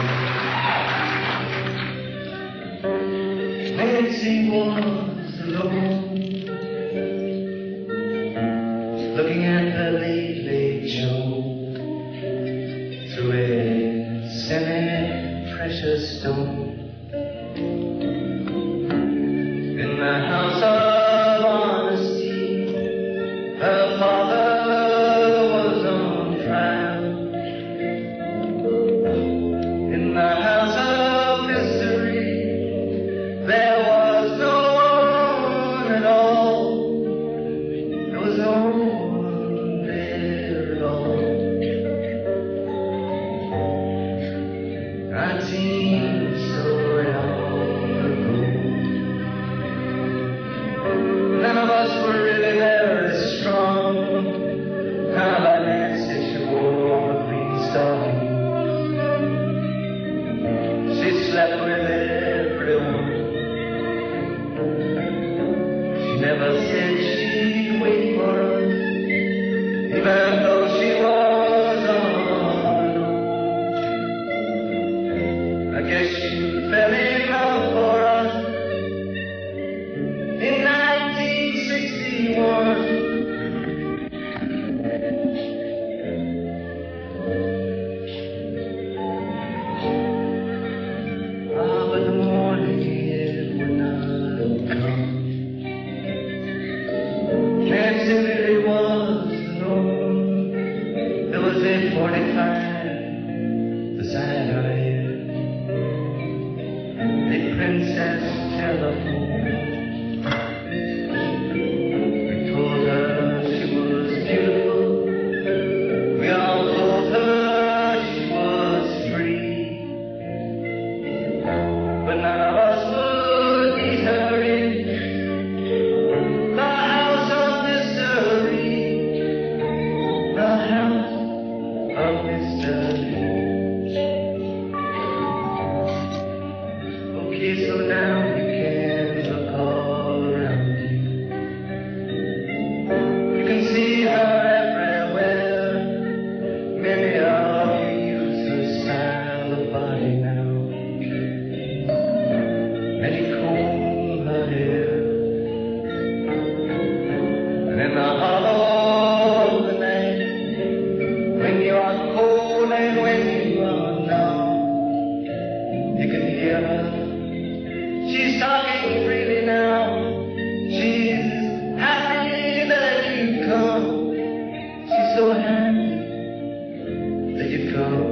Nancy was alone, looking at the late, late show through a semi-precious stone. In the house of honesty, her father was on trial. In the house of mystery, there was no one at all. There was no one there at all. 19 so long ago. None of us were really very strong. Not like Nancy, she wore a green stocking. She slept with everyone. She never said she'd wait for us, even though she was alone. I guess she fell in love for us in 1961. But the morning it would not come. Nancy really was alone. There was a 45 beside her head, a princess telephone. We told her she was beautiful. We all told her she was free. But none of us would meet her in the house of mystery. The house of mystery. Okay, so now you can look all around you. You can see her everywhere. Many of you use her style of body now. Many comb her hair. And in the hollow of the night, when you are cold and when you are numb, you can hear her. She's talking freely now. She's happy that you come. She's so happy that you come.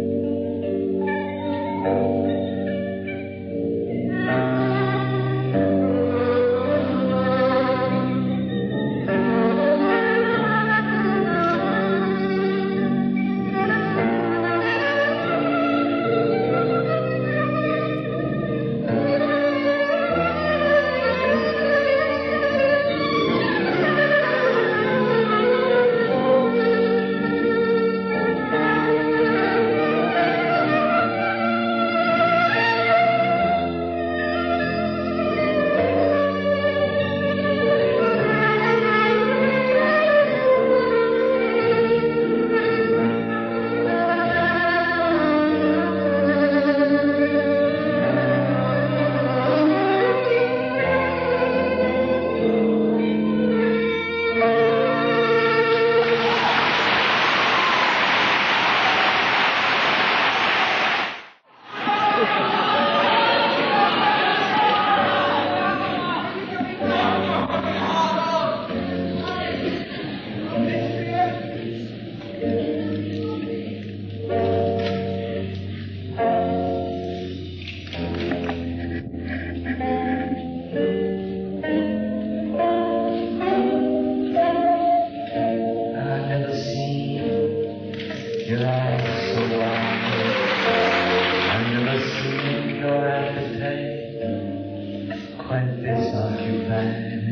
Your eyes so wide, I've never seen your appetite quite this occupied.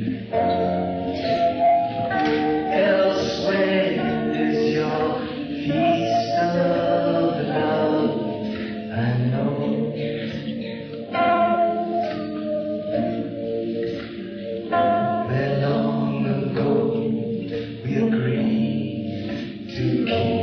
Elsewhere is your feast of love, I know. Where long ago we agreed to keep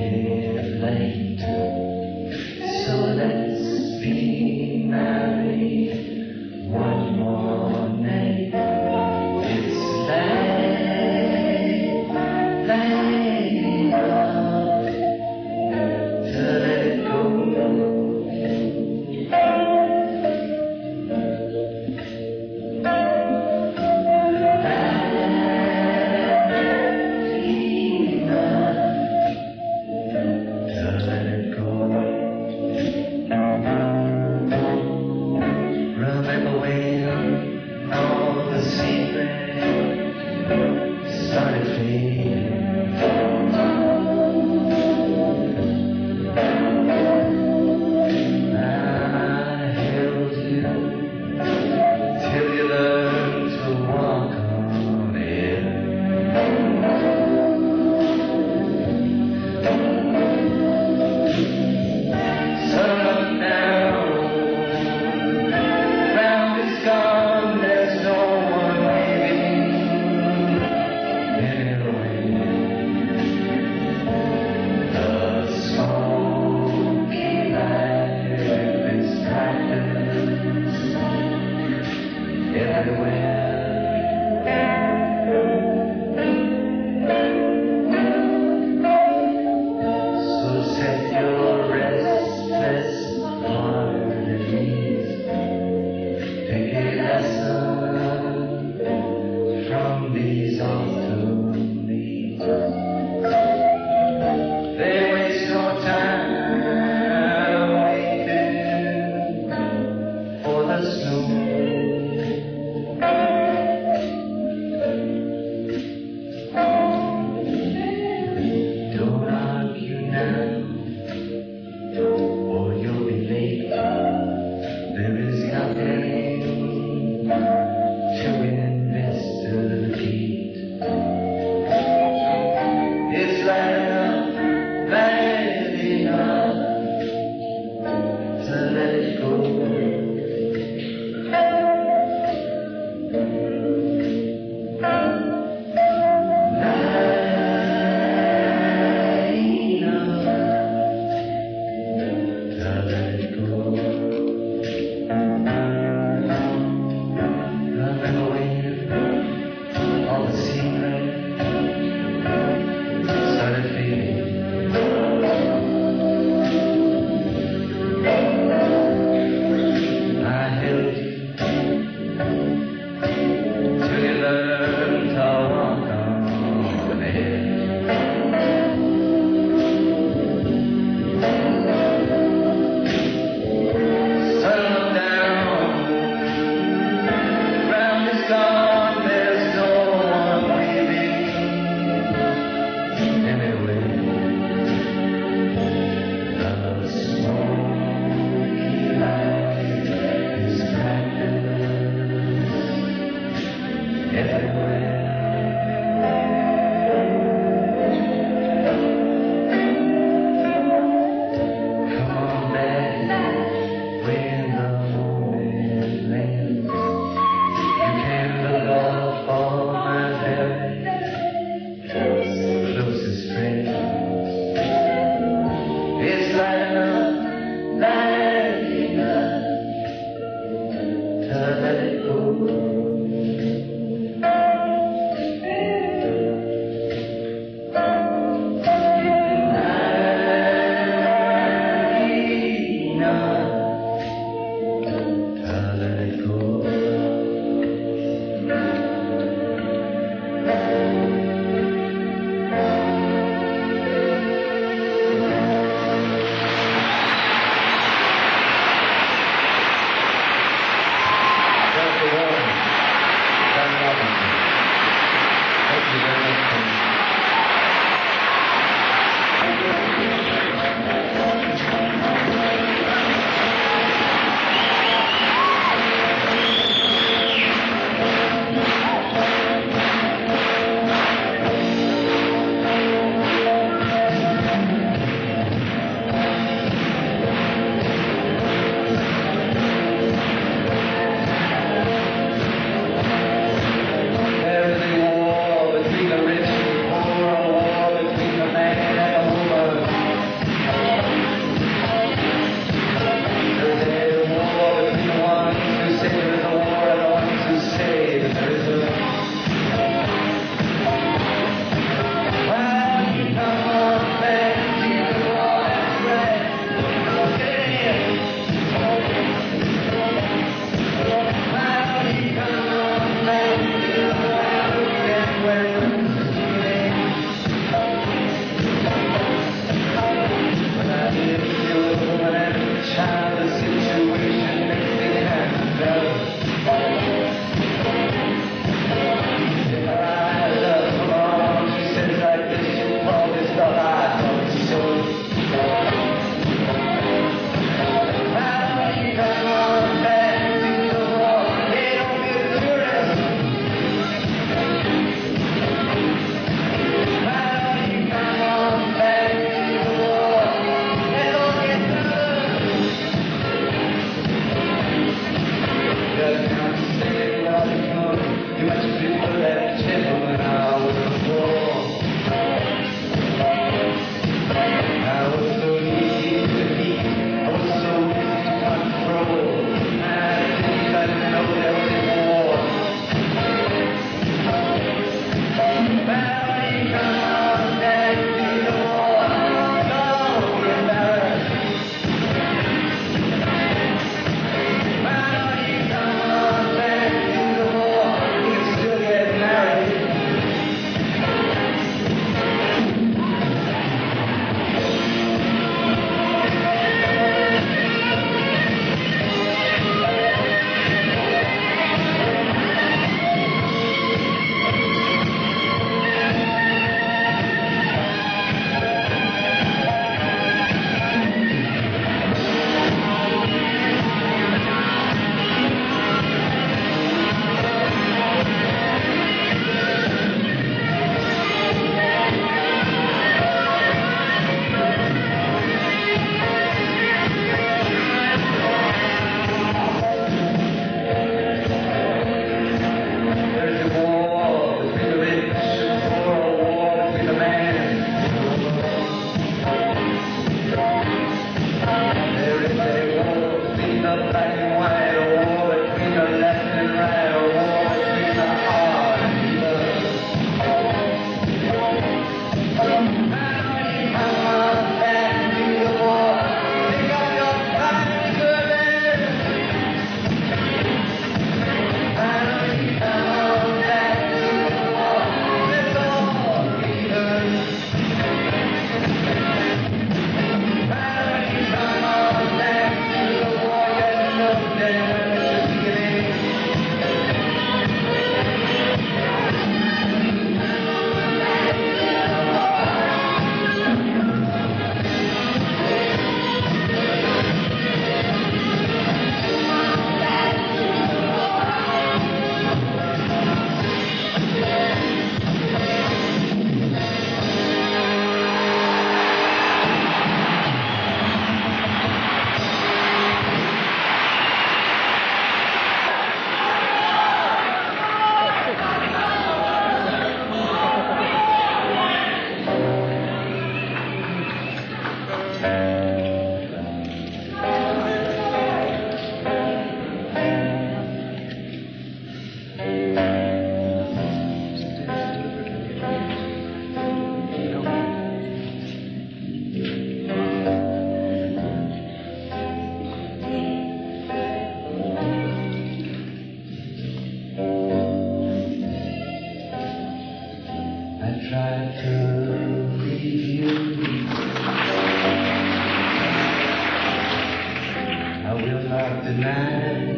night.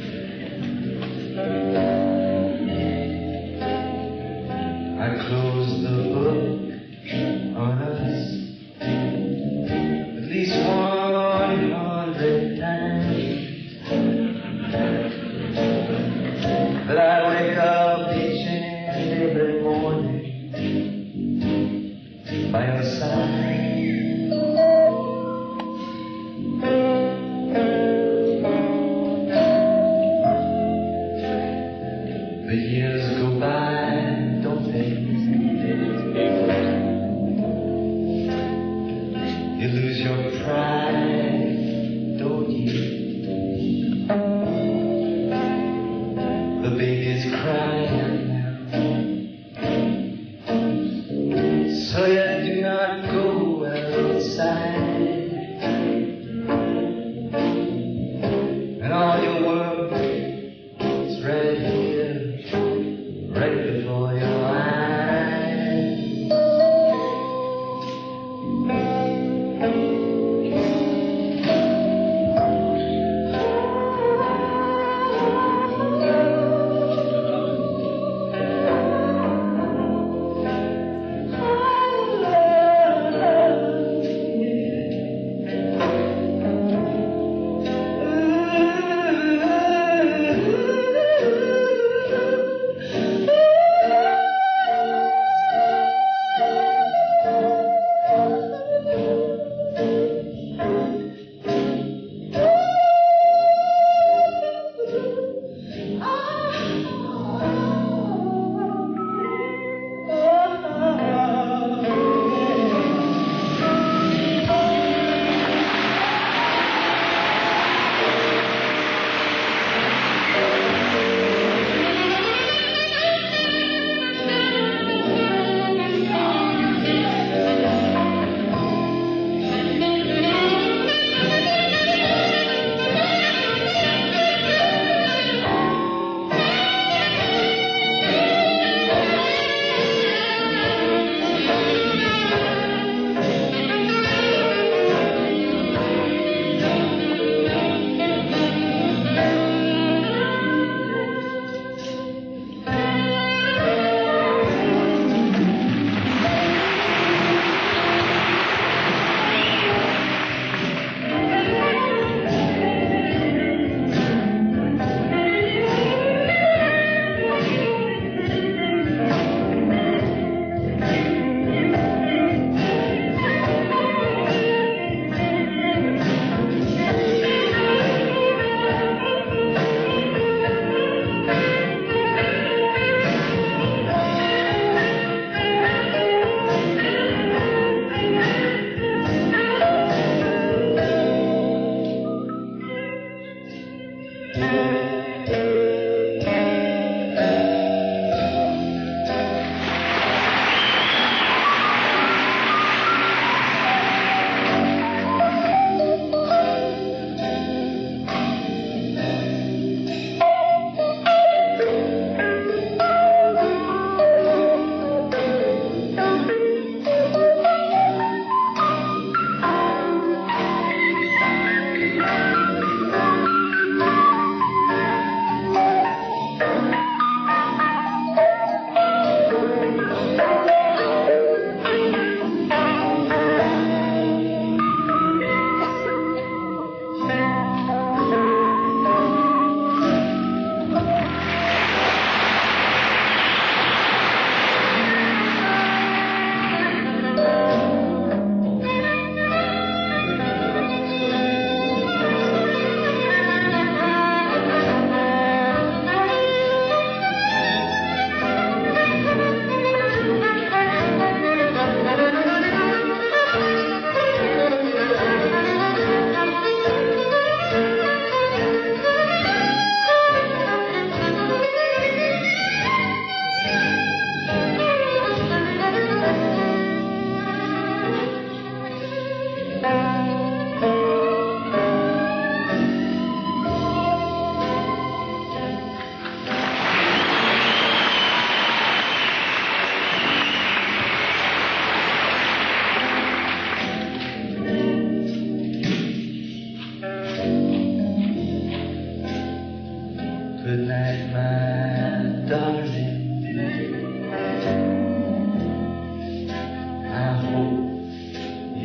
I closed the book on us at least 100 times. But I wake up each and every morning by your side. The years go by, don't they? You lose your pride, don't you? The baby's crying now, so you do not go outside. And all your work is right here, right before your eyes.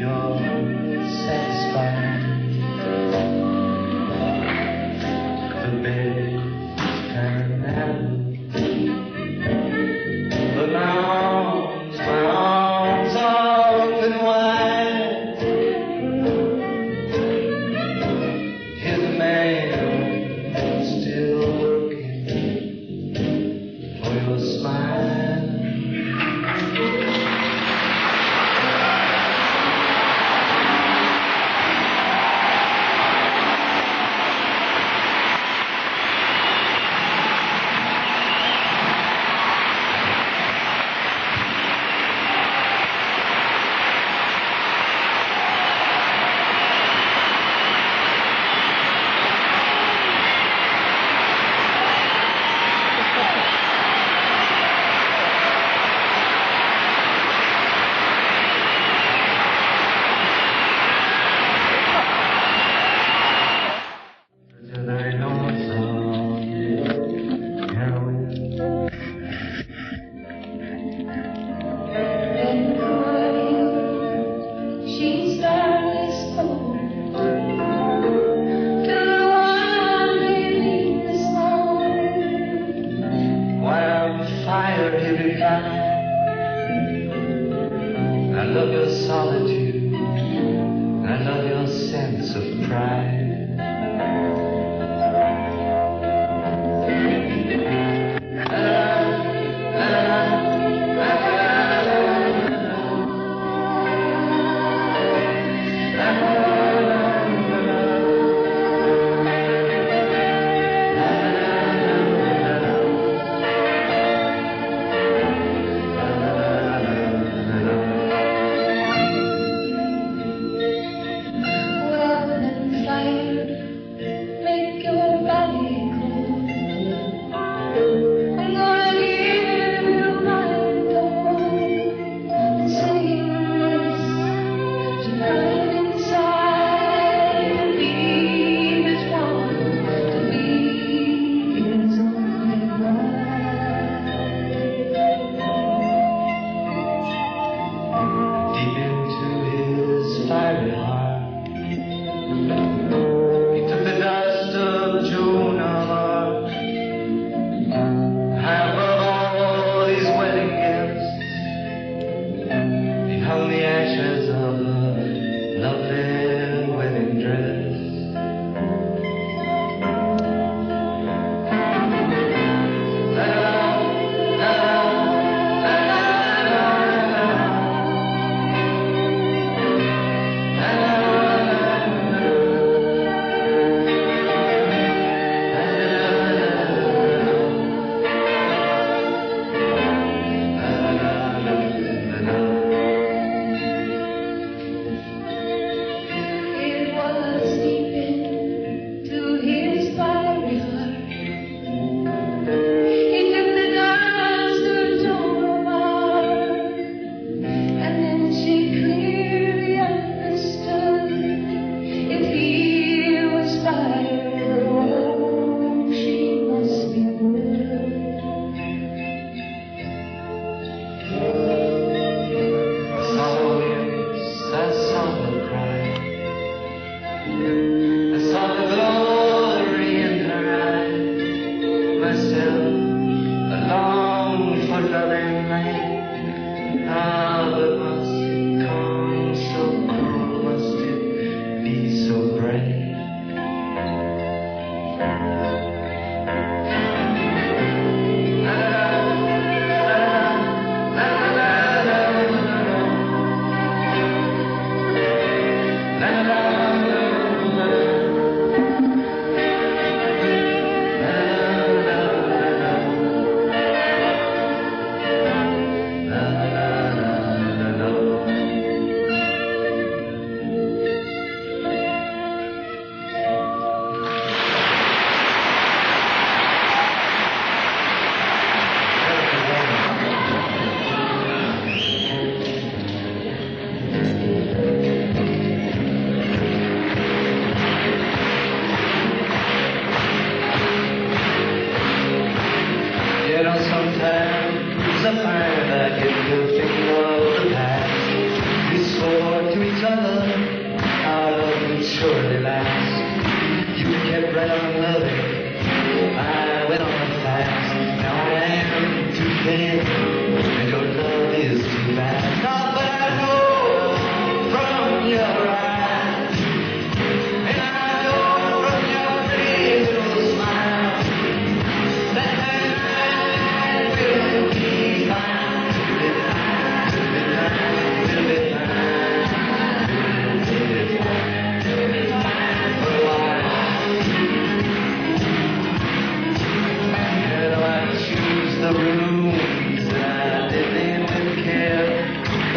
you're satisfied. The bed is kind of narrow, but my arms are open wide. Here's a man still working for your smile. I love your solitude, I love your sense of pride. Fire surely last. You kept right on loving, I went on fast. Now I am too thin, and your love is too fast. Not but I know from your eyes, and I know from your pretty little smile, that I will be fine. Will be fine, will be fine, will be fine, will be fine, will be fine for a while. And I choose the rooms that I live in with care.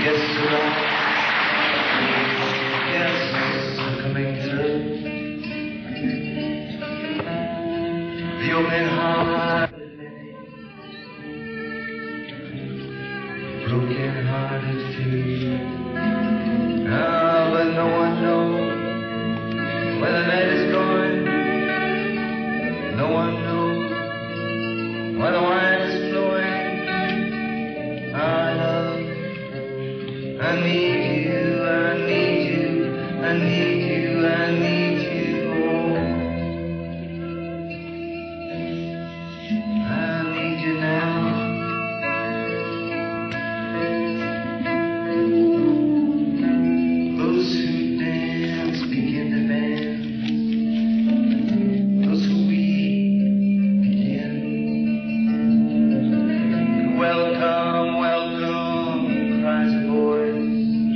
Guests arrive. Guests are coming through. The open-hearted many, broken-hearted few. Ah, but no one knows where the night is going. No one knows where the wine is flowing. I love, I need you, I need you, I need you, I need you. Oh, I need you now. Those who dance begin to dance. Those who weep begin. Welcome, welcome, cries a voice.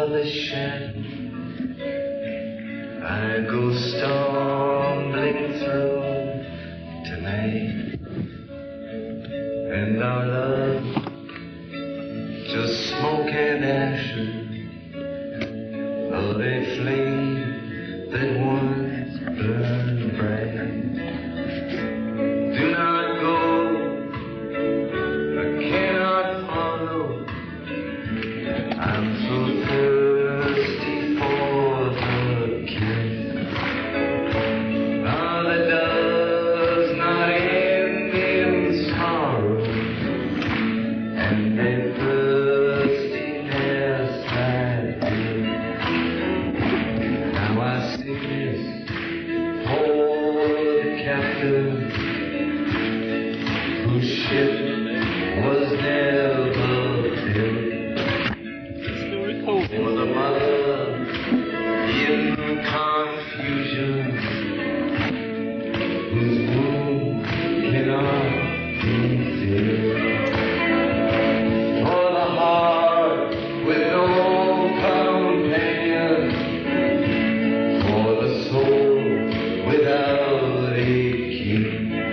of the shed, I go stumbling through tonight, and our love just smoke and ashes of a flame that once burned bright. Do not go, I cannot follow, I'm so thirsty for the kiss. Now that does not end in sorrow, and a thirstiness I feel. Now I sing this for the captain whose ship was never built. For the mother in confusion, whose womb cannot be filled. For the heart with no companion, for the soul without a king,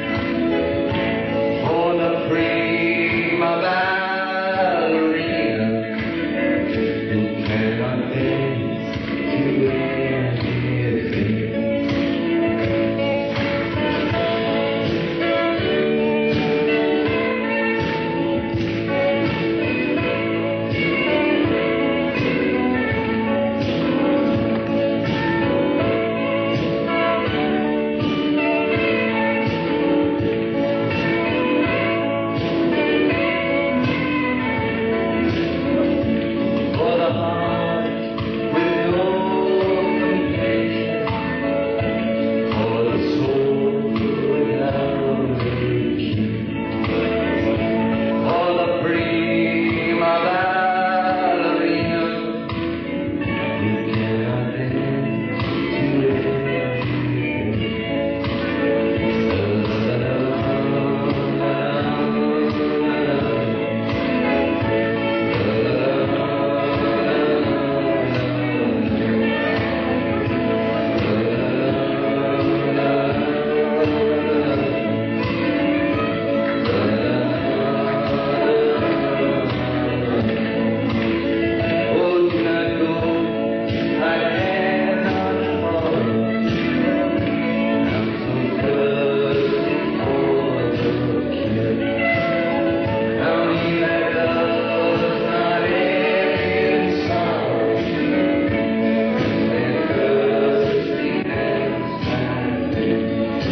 for the prima ballerina who cannot dance to anything. For the heart with no compassion, for the soul without a king, for the prima ballerina who cannot dance to Oh, do not go, I cannot follow, I'm so thirsty for the kiss. Now he that does not end in sorrow, and thirstiness I feel.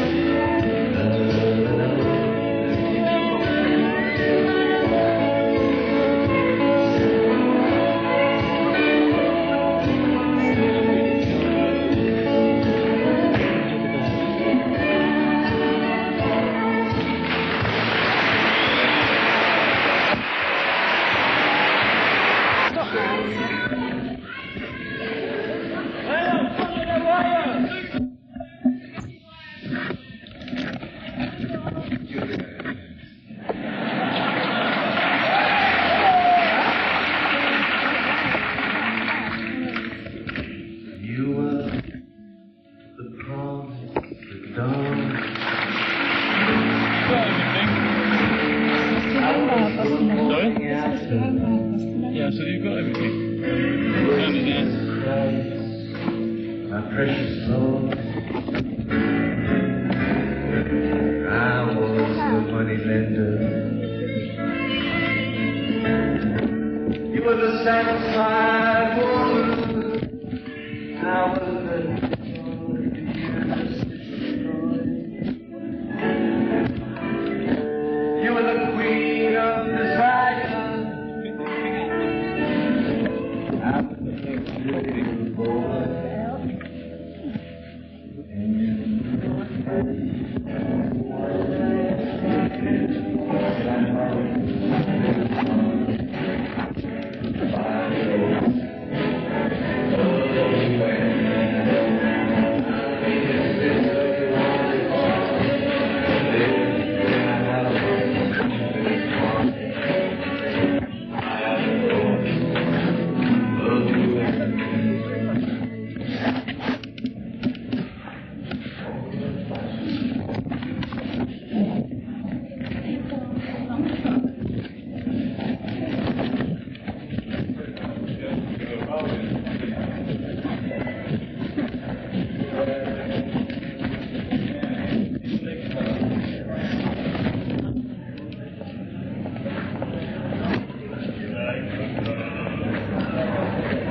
You were the promise, the dawn. Sorry? Yeah, so you've got everything. Turn it down. My precious Lord, I was the money lender. You were the satisfied woman. I was the you were the queen of desire. I was the beautiful boy. And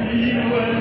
He went